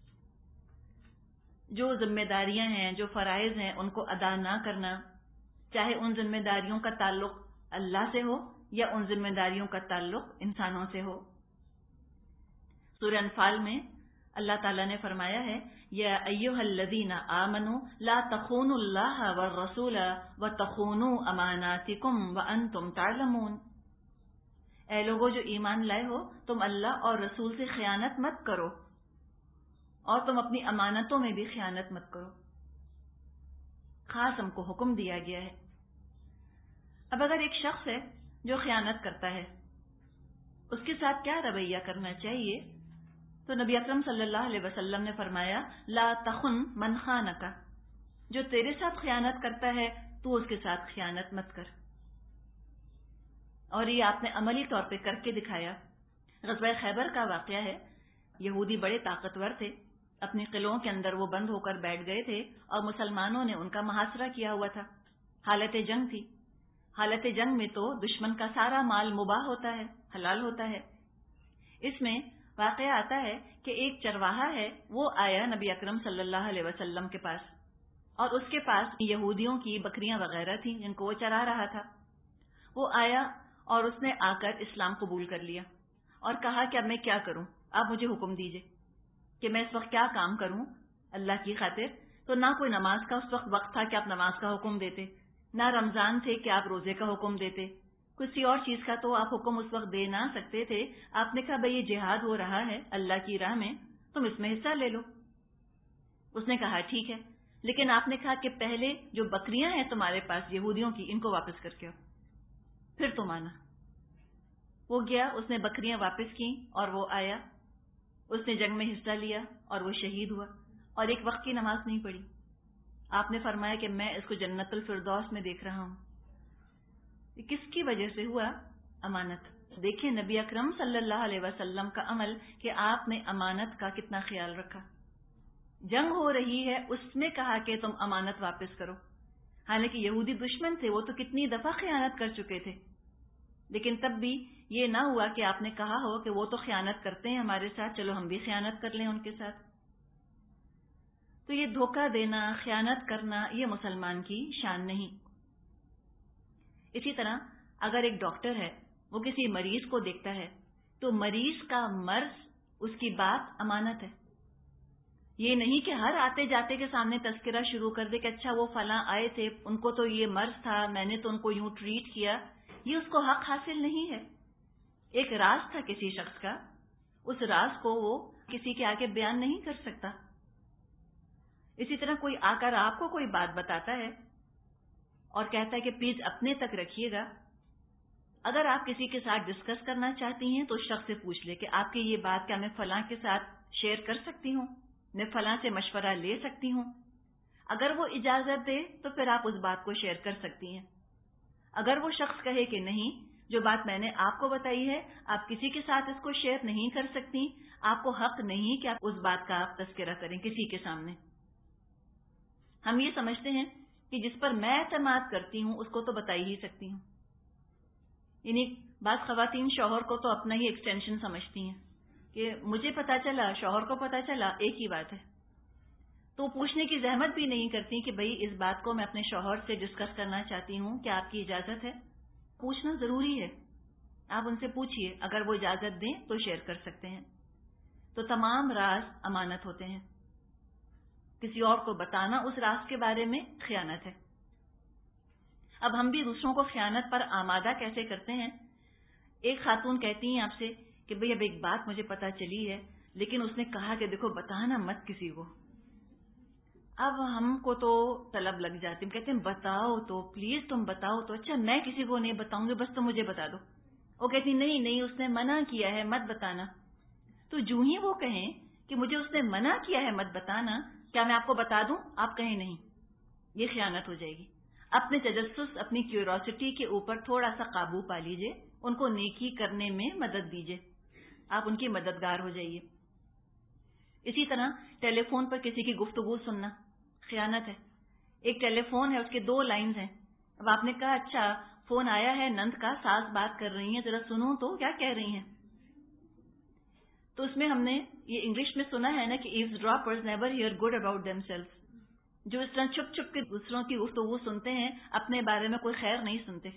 جو ذمہ داریاں ہیں، جو فرائض ہیں، ان کو ادا نہ کرنا، چاہے ان ذمہ داریوں کا تعلق اللہ سے ہو یا ان ذمہ داریوں کا تعلق انسانوں سے ہو. سورہ انفال میں اللہ تعالیٰ نے فرمایا ہے، یا ایھا الذین آمنوا لا تخونوا اللہ والرسول وتخونوا اماناتکم وانتم تعلمون. اے لوگوں جو ایمان لائے ہو، تم اللہ اور رسول سے خیانت مت کرو اور تم اپنی امانتوں میں بھی خیانت مت کرو. خاص ہم کو حکم دیا گیا ہے. اب اگر ایک شخص ہے جو خیانت کرتا ہے، اس کے ساتھ کیا رویہ کرنا چاہیے؟ تو نبی اکرم صلی اللہ علیہ وسلم نے فرمایا، لا تخن من خانک، جو تیرے ساتھ خیانت کرتا ہے تو اس کے ساتھ خیانت مت کر. اور یہ آپ نے عملی طور پہ کر کے دکھایا. غزوہ خیبر کا واقعہ ہے. یہودی بڑے طاقتور تھے، اپنے قلعوں کے اندر وہ بند ہو کر بیٹھ گئے تھے اور مسلمانوں نے ان کا محاصرہ کیا ہوا تھا. حالت جنگ تھی. حالت جنگ میں تو دشمن کا سارا مال مباح ہوتا ہے، حلال ہوتا ہے. اس میں واقعہ آتا ہے کہ ایک چرواہا ہے، وہ آیا نبی اکرم صلی اللہ علیہ وسلم کے پاس، اور اس کے پاس یہودیوں کی بکریاں وغیرہ تھیں جن کو وہ چرا رہا تھا. وہ آیا اور اس نے آ کر اسلام قبول کر لیا اور کہا کہ اب میں کیا کروں، آپ مجھے حکم دیجئے کہ میں اس وقت کیا کام کروں اللہ کی خاطر. تو نہ کوئی نماز کا اس وقت تھا کہ آپ نماز کا حکم دیتے، نہ رمضان تھے کہ آپ روزے کا حکم دیتے، کسی اور چیز کا تو آپ حکم اس وقت دے نہ سکتے تھے. آپ نے کہا بھئی یہ جہاد ہو رہا ہے اللہ کی راہ میں، تم اس میں حصہ لے لو. اس نے کہا ٹھیک ہے، لیکن آپ نے کہا کہ پہلے جو بکریاں ہیں تمہارے پاس یہودیوں کی، ان کو واپس کر کے آؤ، پھر تم آنا. وہ گیا، اس نے بکریاں واپس کی اور وہ آیا. اس نے جنگ میں حصہ لیا اور وہ شہید ہوا اور ایک وقت کی نماز نہیں پڑھی. آپ نے فرمایا کہ میں اس کو جنت الفردوس میں دیکھ رہا ہوں. کس کی وجہ سے ہوا؟ امانت. دیکھیں نبی اکرم صلی اللہ علیہ وسلم کا عمل کہ آپ نے امانت کا کتنا خیال رکھا. جنگ ہو رہی ہے، اس نے کہا کہ تم امانت واپس کرو. حالانکہ یہودی دشمن تھے، وہ تو کتنی دفعہ خیانت کر چکے تھے، لیکن تب بھی یہ نہ ہوا کہ آپ نے کہا ہو کہ وہ تو خیانت کرتے ہیں ہمارے ساتھ، چلو ہم بھی خیانت کر لیں ان کے ساتھ. تو یہ دھوکہ دینا، خیانت کرنا، یہ مسلمان کی شان نہیں. اسی طرح اگر ایک ڈاکٹر ہے، وہ کسی مریض کو دیکھتا ہے تو مریض کا مرض، اس کی بات امانت ہے. یہ نہیں کہ ہر آتے جاتے کے سامنے تذکرہ شروع کر دے کہ اچھا وہ فلاں آئے تھے، ان کو تو یہ مرض تھا، میں نے تو ان کو یوں ٹریٹ کیا. یہ اس کو حق حاصل نہیں ہے. ایک راز تھا کسی شخص کا، اس راز کو وہ کسی کے آگے بیان نہیں کر سکتا. اسی طرح کوئی آ کر آپ کو کوئی بات بتاتا ہے اور کہتا ہے کہ پلیز اپنے تک رکھیے گا. اگر آپ کسی کے ساتھ ڈسکس کرنا چاہتی ہیں تو اس شخص سے پوچھ لے کہ آپ کی یہ بات کیا میں فلاں کے ساتھ شیئر کر سکتی ہوں، میں فلاں سے مشورہ لے سکتی ہوں. اگر وہ اجازت دے تو پھر آپ اس بات کو شیئر کر سکتی ہیں. اگر وہ شخص کہے کہ نہیں، جو بات میں نے آپ کو بتائی ہے آپ کسی کے ساتھ اس کو شیئر نہیں کر سکتی، آپ کو حق نہیں کہ آپ اس بات کا آپ تذکرہ کریں کسی کے سامنے. ہم یہ سمجھتے ہیں کہ جس پر میں اعتماد کرتی ہوں اس کو تو بتا ہی سکتی ہوں. یعنی بعض خواتین شوہر کو تو اپنا ہی ایکسٹینشن سمجھتی ہیں کہ مجھے پتا چلا، شوہر کو پتا چلا، ایک ہی بات ہے. تو پوچھنے کی زحمت بھی نہیں کرتی کہ بھئی اس بات کو میں اپنے شوہر سے ڈسکس کرنا چاہتی ہوں، کیا آپ کی اجازت ہے؟ پوچھنا ضروری ہے. آپ ان سے پوچھئے، اگر وہ اجازت دیں تو شیئر کر سکتے ہیں. تو تمام راز امانت ہوتے ہیں. کسی اور کو بتانا اس راز کے بارے میں خیانت ہے. اب ہم بھی دوسروں کو خیانت پر آمادہ کیسے کرتے ہیں؟ ایک خاتون کہتی ہیں آپ سے کہ بھئی اب ایک بات مجھے پتا چلی ہے، لیکن اس نے کہا کہ دیکھو بتانا مت کسی کو. اب ہم کو تو طلب لگ جاتی ہے، کہتے ہیں بتاؤ تو، پلیز تم بتاؤ تو. اچھا میں کسی کو نہیں بتاؤں گی، بس تم مجھے بتا دو. وہ کہتی نہیں اس نے منع کیا ہے مت بتانا. تو جو ہی وہ کہیں کہ مجھے اس نے منع کیا ہے مت بتانا، کیا میں آپ کو بتا دوں؟ آپ کہیں نہیں، یہ خیانت ہو جائے گی. اپنے تجسس، اپنی کیوریوسٹی کے اوپر تھوڑا سا قابو پا لیجئے، ان کو نیکی کرنے میں مدد دیجئے، آپ ان کی مددگار ہو جائیے. اسی طرح ٹیلی فون پر کسی کی گفتگو سننا خیانت ہے. ایک ٹیلی فون ہے, اس کے 2 لائنز ہیں. اب آپ نے کہا اچھا فون آیا ہے نند کا, ساس بات کر رہی ہیں, ذرا سنو تو کیا کہہ رہی ہیں. تو اس میں ہم نے یہ انگلش میں سنا ہے نا کہ eavesdroppers never hear good about them self. جو اس طرح چھپ چھپ کے دوسروں کی گفتگو سنتے ہیں, اپنے بارے میں کوئی خیر نہیں سنتے.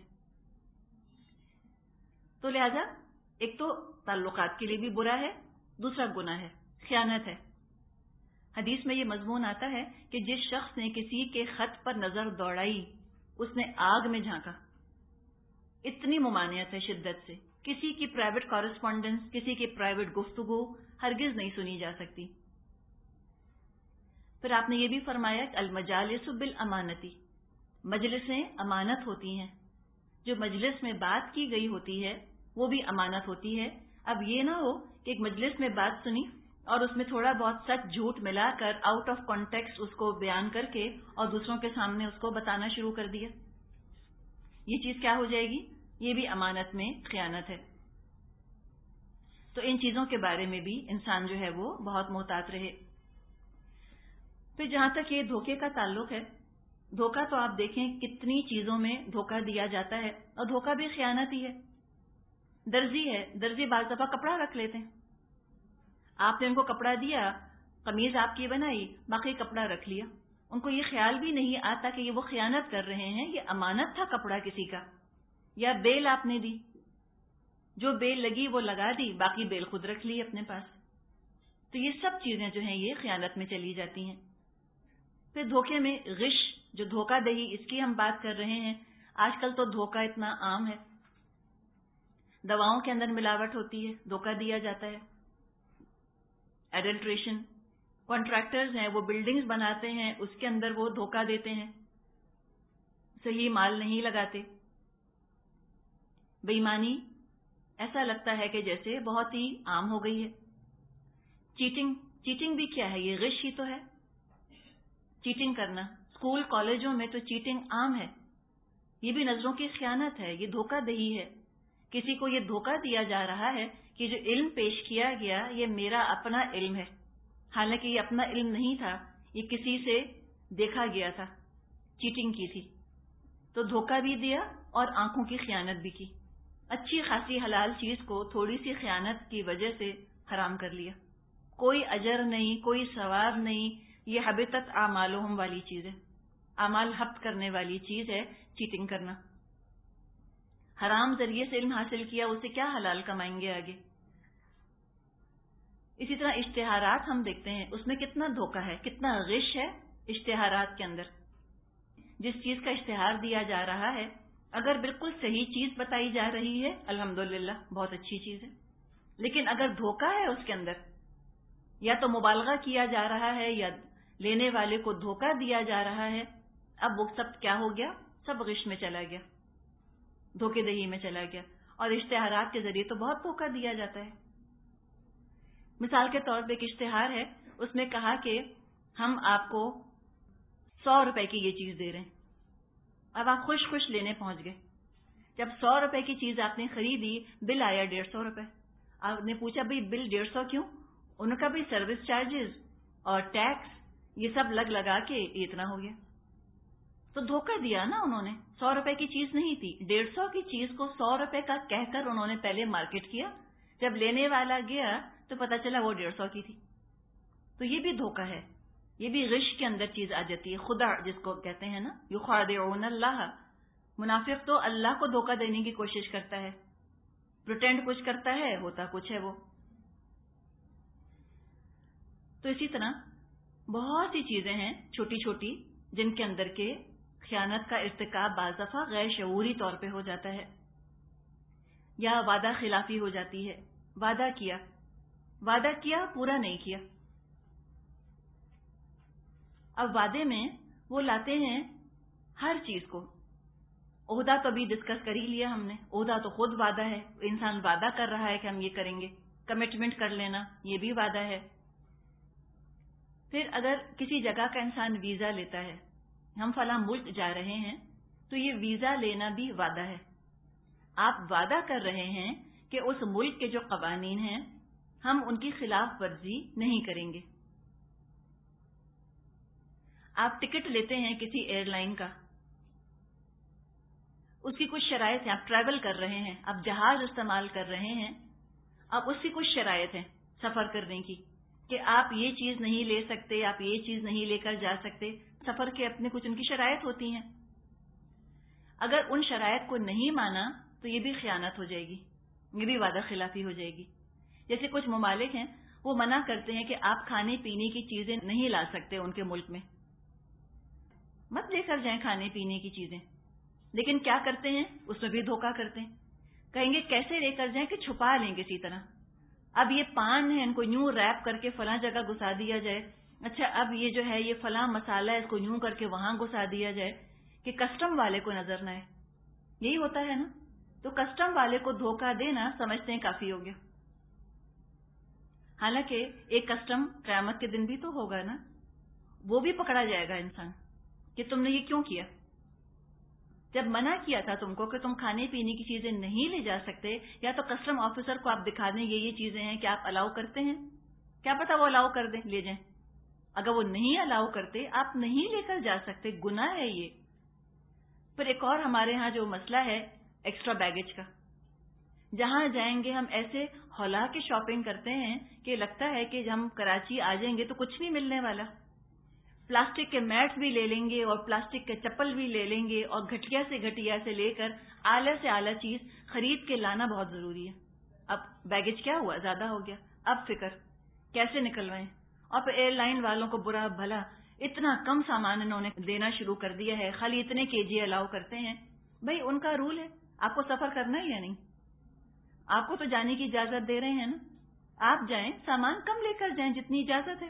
تو لہذا ایک تو تعلقات کے لیے بھی برا ہے, دوسرا گناہ ہے, خیانت ہے. حدیث میں یہ مضمون آتا ہے کہ جس شخص نے کسی کے خط پر نظر دوڑائی اس نے آگ میں جھانکا. اتنی ممانعت ہے شدت سے. کسی کی پرائیویٹ کارسپونڈنس, کسی کی پرائیویٹ گفتگو ہرگز نہیں سنی جا سکتی. پھر آپ نے یہ بھی فرمایا کہ المجالس بالامانتی, مجلسیں امانت ہوتی ہیں. جو مجلس میں بات کی گئی ہوتی ہے وہ بھی امانت ہوتی ہے. اب یہ نہ ہو کہ ایک مجلس میں بات سنی اور اس میں تھوڑا بہت سچ جھوٹ ملا کر آؤٹ آف کانٹیکسٹ اس کو بیان کر کے اور دوسروں کے سامنے اس کو بتانا شروع کر دیا. یہ چیز کیا ہو جائے گی؟ یہ بھی امانت میں خیانت ہے. تو ان چیزوں کے بارے میں بھی انسان جو ہے وہ بہت محتاط رہے. پھر جہاں تک یہ دھوکے کا تعلق ہے, دھوکہ تو آپ دیکھیں کتنی چیزوں میں دھوکہ دیا جاتا ہے, اور دھوکہ بھی خیانت ہی ہے. درزی ہے, درزی بعض دفعہ کپڑا رکھ لیتے ہیں. آپ نے ان کو کپڑا دیا, قمیض آپ کی بنائی, باقی کپڑا رکھ لیا. ان کو یہ خیال بھی نہیں آتا کہ یہ وہ خیانت کر رہے ہیں, یہ امانت تھا کپڑا کسی کا. یا بیل آپ نے دی, جو بیل لگی وہ لگا دی, باقی بیل خود رکھ لی اپنے پاس. تو یہ سب چیزیں جو ہیں یہ خیانت میں چلی جاتی ہیں. پھر دھوکے میں غش, جو دھوکہ دہی, اس کی ہم بات کر رہے ہیں. آج کل تو دھوکہ اتنا عام ہے. دواؤں کے اندر ملاوٹ ہوتی ہے, دھوکہ دیا جاتا ہے. ایڈلٹریشن, کانٹریکٹرز ہیں وہ بلڈنگز بناتے ہیں, اس کے اندر وہ دھوکہ دیتے ہیں, صحیح مال نہیں لگاتے. بےایمانی, ایسا لگتا ہے کہ جیسے بہت ہی عام ہو گئی ہے. چیٹنگ, چیٹنگ بھی کیا ہے, یہ غش ہی تو ہے. چیٹنگ کرنا, اسکول کالجوں میں تو چیٹنگ عام ہے. یہ بھی نظروں کی خیانت ہے, یہ دھوکہ دہی ہے. کسی کو یہ دھوکہ دیا جا رہا ہے کہ جو علم پیش کیا گیا یہ میرا اپنا علم ہے, حالانکہ یہ اپنا علم نہیں تھا, یہ کسی سے دیکھا گیا تھا. چیٹنگ کی تھی. تو دھوکہ بھی دیا اور آنکھوں کی خیانت بھی کی. اچھی خاصی حلال چیز کو تھوڑی سی خیانت کی وجہ سے حرام کر لیا. کوئی اجر نہیں, کوئی ثواب نہیں, یہ حبطت اعمالہم والی چیز ہے. اعمال حبط کرنے والی چیز ہے چیٹنگ کرنا. حرام ذریعے سے علم حاصل کیا, اسے کیا حلال کمائیں گے آگے. اسی طرح اشتہارات ہم دیکھتے ہیں, اس میں کتنا دھوکہ ہے, کتنا غش ہے اشتہارات کے اندر. جس چیز کا اشتہار دیا جا رہا ہے اگر بالکل صحیح چیز بتائی جا رہی ہے الحمدللہ بہت اچھی چیز ہے, لیکن اگر دھوکہ ہے اس کے اندر, یا تو مبالغہ کیا جا رہا ہے یا لینے والے کو دھوکہ دیا جا رہا ہے, اب وہ سب کیا ہو گیا, سب غش میں چلا گیا, دھوکے دہی میں چلا گیا. اور اشتہارات کے ذریعے تو بہت دھوکہ دیا جاتا ہے. مثال کے طور پہ ایک اشتہار ہے, اس میں کہا کہ ہم آپ کو 100 روپے کی یہ چیز دے رہے ہیں. اب آپ خوش خوش لینے پہنچ گئے. جب 100 روپے کی چیز آپ نے خریدی, بل آیا 150 روپے. آپ نے پوچھا بھئی بل 150 کیوں؟ ان کا بھی سروس چارجز اور ٹیکس یہ سب لگا کے اتنا ہو گیا. تو دھوکہ دیا نا انہوں نے. 100 روپے کی چیز نہیں تھی, 150 کی چیز کو 100 روپے کا کہہ کر انہوں نے پہلے مارکیٹ کیا. جب لینے والا گیا تو پتا چلا وہ 150 کی تھی. تو یہ بھی دھوکہ ہے, یہ بھی غش کے اندر چیز آ جاتی ہے. خدا جس کو کہتے ہیں نا, یخادعون اللہ, منافق تو اللہ کو دھوکہ دینے کی کوشش کرتا ہے, پریٹینڈ کچھ کرتا ہے, ہوتا کچھ ہے وہ. تو اسی طرح بہت سی چیزیں ہیں چھوٹی چھوٹی جن کے اندر کے خیانت کا ارتکاب بعض دفعہ غیر شعوری طور پہ ہو جاتا ہے. یا وعدہ خلافی ہو جاتی ہے. وعدہ کیا پورا نہیں کیا. اب وعدے میں وہ لاتے ہیں ہر چیز کو. عہدہ تو بھی ڈسکس کر ہی لیا ہم نے, عہدہ تو خود وعدہ ہے. انسان وعدہ کر رہا ہے کہ ہم یہ کریں گے, کمٹمنٹ کر لینا یہ بھی وعدہ ہے. پھر اگر کسی جگہ کا انسان ویزا لیتا ہے, ہم فلاں ملک جا رہے ہیں, تو یہ ویزا لینا بھی وعدہ ہے. آپ وعدہ کر رہے ہیں کہ اس ملک کے جو قوانین ہیں ہم ان کی خلاف ورزی نہیں کریں گے. آپ ٹکٹ لیتے ہیں کسی ایئر لائن کا، اس کی کچھ شرائط ہیں، آپ ٹریول کر رہے ہیں، آپ جہاز استعمال کر رہے ہیں، آپ اس کی کچھ شرائط ہیں سفر کرنے کی کہ آپ یہ چیز نہیں لے سکتے، آپ یہ چیز نہیں لے کر جا سکتے. سفر کے اپنے کچھ ان کی شرائط ہوتی ہیں. اگر ان شرائط کو نہیں مانا تو یہ بھی خیانت ہو جائے گی، یہ بھی وعدہ خلافی ہو جائے گی. جیسے کچھ ممالک ہیں وہ منع کرتے ہیں کہ آپ کھانے پینے کی چیزیں نہیں لا سکتے ان کے ملک میں، مت لے کر جائیں کھانے پینے کی چیزیں. لیکن کیا کرتے ہیں، اس میں بھی دھوکہ کرتے ہیں. کہیں گے کیسے لے کر جائیں کہ چھپا لیں کسی طرح. اب یہ پان ہے، ان کو یوں ریپ کر کے فلاں جگہ گھسا دیا جائے. اچھا اب یہ جو ہے یہ فلاں مسالہ ہے، اس کو یوں کر کے وہاں گھسا دیا جائے کہ کسٹم والے کو نظر نہ آئے. یہی ہوتا ہے نا. تو کسٹم والے کو دھوکہ دینا سمجھتے ہیں کافی ہو گیا. حالانکہ ایک کسٹم قیامت کے دن بھی تو ہوگا نا، وہ بھی پکڑا جائے گا انسان کہ تم نے یہ کیوں کیا. جب منع کیا تھا تم کو کہ تم کھانے پینے کی چیزیں نہیں لے جا سکتے، یا تو کسٹم آفیسر کو آپ دکھا دیں یہ چیزیں ہیں کہ آپ الاؤ کرتے ہیں، کیا پتا وہ الاؤ کر دیں، لے جائیں. اگر وہ نہیں الاؤ کرتے، آپ نہیں لے کر جا سکتے، گناہ ہے یہ. پھر ایک اور ہمارے ہاں جو مسئلہ ہے ایکسٹرا بیگیج کا. جہاں جائیں گے ہم ایسے ہولا کے شاپنگ کرتے ہیں کہ لگتا ہے کہ ہم کراچی آ جائیں گے تو کچھ نہیں ملنے والا. پلاسٹک کے میٹس بھی لے لیں گے اور پلاسٹک کے چپل بھی لے لیں گے اور گھٹیا سے گھٹیا سے لے کر اعلیٰ سے اعلیٰ چیز خرید کے لانا بہت ضروری ہے. اب بیگیج کیا ہوا، زیادہ ہو گیا. اب فکر کیسے نکلوائیں. اور پھر ایئر لائن والوں کو برا بھلا اتنا کم سامان انہوں نے دینا شروع کر دیا ہے، خالی اتنے KG الاؤ کرتے ہیں. بھائی ان کا رول ہے، آپ کو سفر کرنا ہے یا نہیں؟ آپ کو تو جانے کی اجازت دے رہے ہیں نا، آپ جائیں، سامان کم لے کر جائیں جتنی اجازت ہے.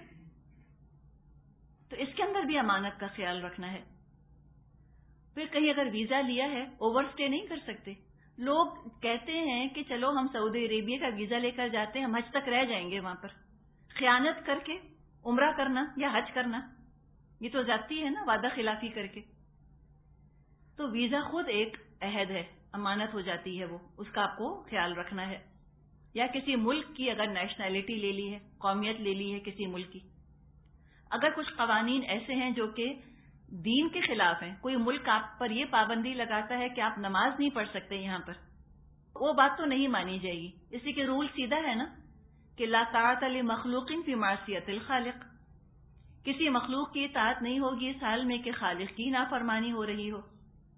تو اس کے اندر بھی امانت کا خیال رکھنا ہے. پھر کہیں اگر ویزا لیا ہے، اوور سٹے نہیں کر سکتے. لوگ کہتے ہیں کہ چلو ہم سعودی عربیہ کا ویزا لے کر جاتے ہیں، ہم حج تک رہ جائیں گے وہاں پر. خیانت کر کے عمرہ کرنا یا حج کرنا، یہ تو زیادتی ہے نا، وعدہ خلافی کر کے. تو ویزا خود ایک عہد ہے، امانت ہو جاتی ہے وہ، اس کا آپ کو خیال رکھنا ہے. یا کسی ملک کی اگر نیشنلٹی لے لی ہے، قومیت لے لی ہے کسی ملک کی، اگر کچھ قوانین ایسے ہیں جو کہ دین کے خلاف ہیں، کوئی ملک آپ پر یہ پابندی لگاتا ہے کہ آپ نماز نہیں پڑھ سکتے یہاں پر، وہ بات تو نہیں مانی جائے گی. اسی کے رول سیدھا ہے نا کہ لا طاعۃ لمخلوق فی معصیۃ الخالق. کسی مخلوق کی اطاعت نہیں ہوگی اس حال میں کہ خالق کی نافرمانی ہو رہی ہو.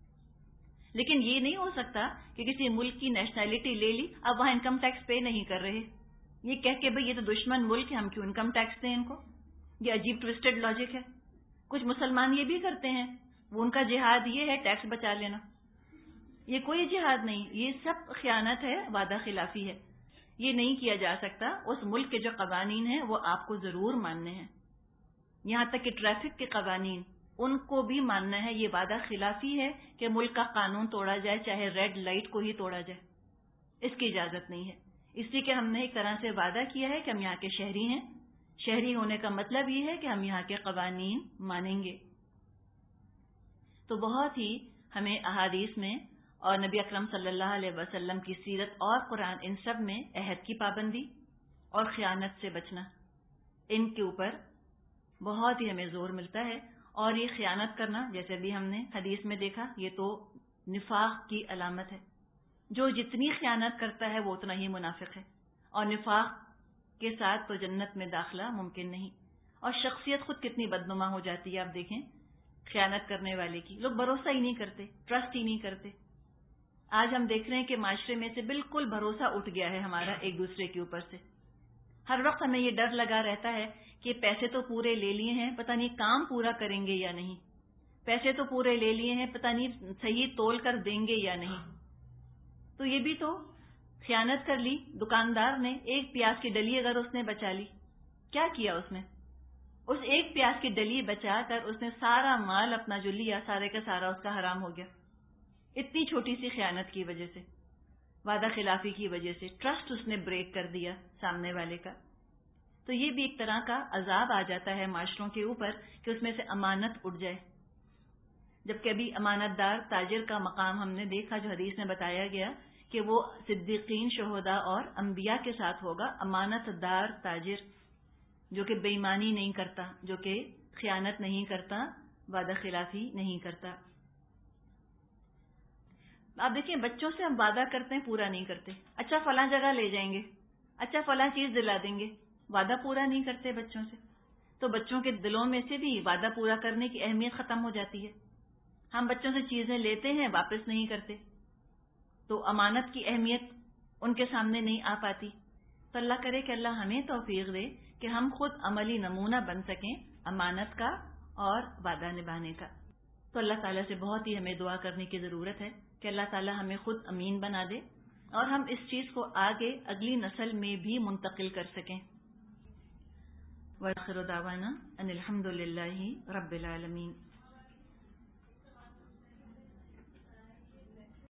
لیکن یہ نہیں ہو سکتا کہ کسی ملک کی نیشنلٹی لے لی، اب وہاں انکم ٹیکس پے نہیں کر رہے، یہ کہہ کے بھئی یہ تو دشمن ملک ہے، ہم کیوں انکم ٹیکس دیں ان کو. یہ عجیب ٹوسٹڈ لاجک ہے. کچھ مسلمان یہ بھی کرتے ہیں، وہ ان کا جہاد یہ ہے ٹیکس بچا لینا. یہ کوئی جہاد نہیں، یہ سب خیانت ہے، وعدہ خلافی ہے. یہ نہیں کیا جا سکتا. اس ملک کے جو قوانین ہیں وہ آپ کو ضرور ماننے ہیں. یہاں تک کہ ٹریفک کے قوانین، ان کو بھی ماننا ہے. یہ وعدہ خلافی ہے کہ ملک کا قانون توڑا جائے، چاہے ریڈ لائٹ کو ہی توڑا جائے. اس کی اجازت نہیں ہے. اس لیے کہ ہم نے ایک طرح سے وعدہ کیا ہے کہ ہم یہاں کے شہری ہیں. شہری ہونے کا مطلب یہ ہے کہ ہم یہاں کے قوانین مانیں گے. تو بہت ہی ہمیں احادیث میں اور نبی اکرم صلی اللہ علیہ وسلم کی سیرت اور قرآن، ان سب میں عہد کی پابندی اور خیانت سے بچنا، ان کے اوپر بہت ہی ہمیں زور ملتا ہے. اور یہ خیانت کرنا، جیسے بھی ہم نے حدیث میں دیکھا، یہ تو نفاق کی علامت ہے. جو جتنی خیانت کرتا ہے وہ اتنا ہی منافق ہے. اور نفاق کے ساتھ تو جنت میں داخلہ ممکن نہیں. اور شخصیت خود کتنی بدنما ہو جاتی ہے. آپ دیکھیں خیانت کرنے والے کی، لوگ بھروسہ ہی نہیں کرتے، ٹرسٹ ہی نہیں کرتے. آج ہم دیکھ رہے ہیں کہ معاشرے میں سے بالکل بھروسہ اٹھ گیا ہے ہمارا ایک دوسرے کے اوپر سے. ہر وقت ہمیں یہ ڈر لگا رہتا ہے کہ پیسے تو پورے لے لیے ہیں، پتہ نہیں کام پورا کریں گے یا نہیں. پیسے تو پورے لے لیے ہیں، پتہ نہیں صحیح تول کر دیں گے یا نہیں. تو یہ بھی تو خیانت کر لی. دکاندار نے ایک پیاز کی ڈلی اگر اس نے بچا لی، کیا کیا اس نے؟ اس ایک پیاز کی ڈلی بچا کر اس نے سارا مال اپنا جو لیا، سارے کا سارا اس کا حرام ہو گیا. اتنی چھوٹی سی خیانت کی وجہ سے، وعدہ خلافی کی وجہ سے، ٹرسٹ اس نے بریک کر دیا سامنے والے کا. تو یہ بھی ایک طرح کا عذاب آ جاتا ہے معاشروں کے اوپر کہ اس میں سے امانت اٹھ جائے. جبکہ ابھی امانت دار تاجر کا مقام ہم نے دیکھا جو حدیث میں بتایا گیا کہ وہ صدیقین، شہداء اور انبیاء کے ساتھ ہوگا. امانت دار تاجر جو کہ بے ایمانی نہیں کرتا، جو کہ خیانت نہیں کرتا، وعدہ خلافی نہیں کرتا۔ آپ دیکھیں بچوں سے ہم وعدہ کرتے ہیں، پورا نہیں کرتے۔ اچھا فلاں جگہ لے جائیں گے، اچھا فلاں چیز دلا دیں گے، وعدہ پورا نہیں کرتے بچوں سے، تو بچوں کے دلوں میں سے بھی وعدہ پورا کرنے کی اہمیت ختم ہو جاتی ہے۔ ہم بچوں سے چیزیں لیتے ہیں، واپس نہیں کرتے، تو امانت کی اہمیت ان کے سامنے نہیں آ پاتی۔ تو اللہ کرے کہ اللہ ہمیں توفیق دے کہ ہم خود عملی نمونہ بن سکیں امانت کا اور وعدہ نبھانے کا۔ تو اللہ تعالیٰ سے بہت ہی ہمیں دعا کرنے کی ضرورت ہے کہ اللہ تعالیٰ ہمیں خود امین بنا دے اور ہم اس چیز کو آگے اگلی نسل میں بھی منتقل کر سکیں۔ وآخر دعوانا ان الحمد للہ رب العالمین۔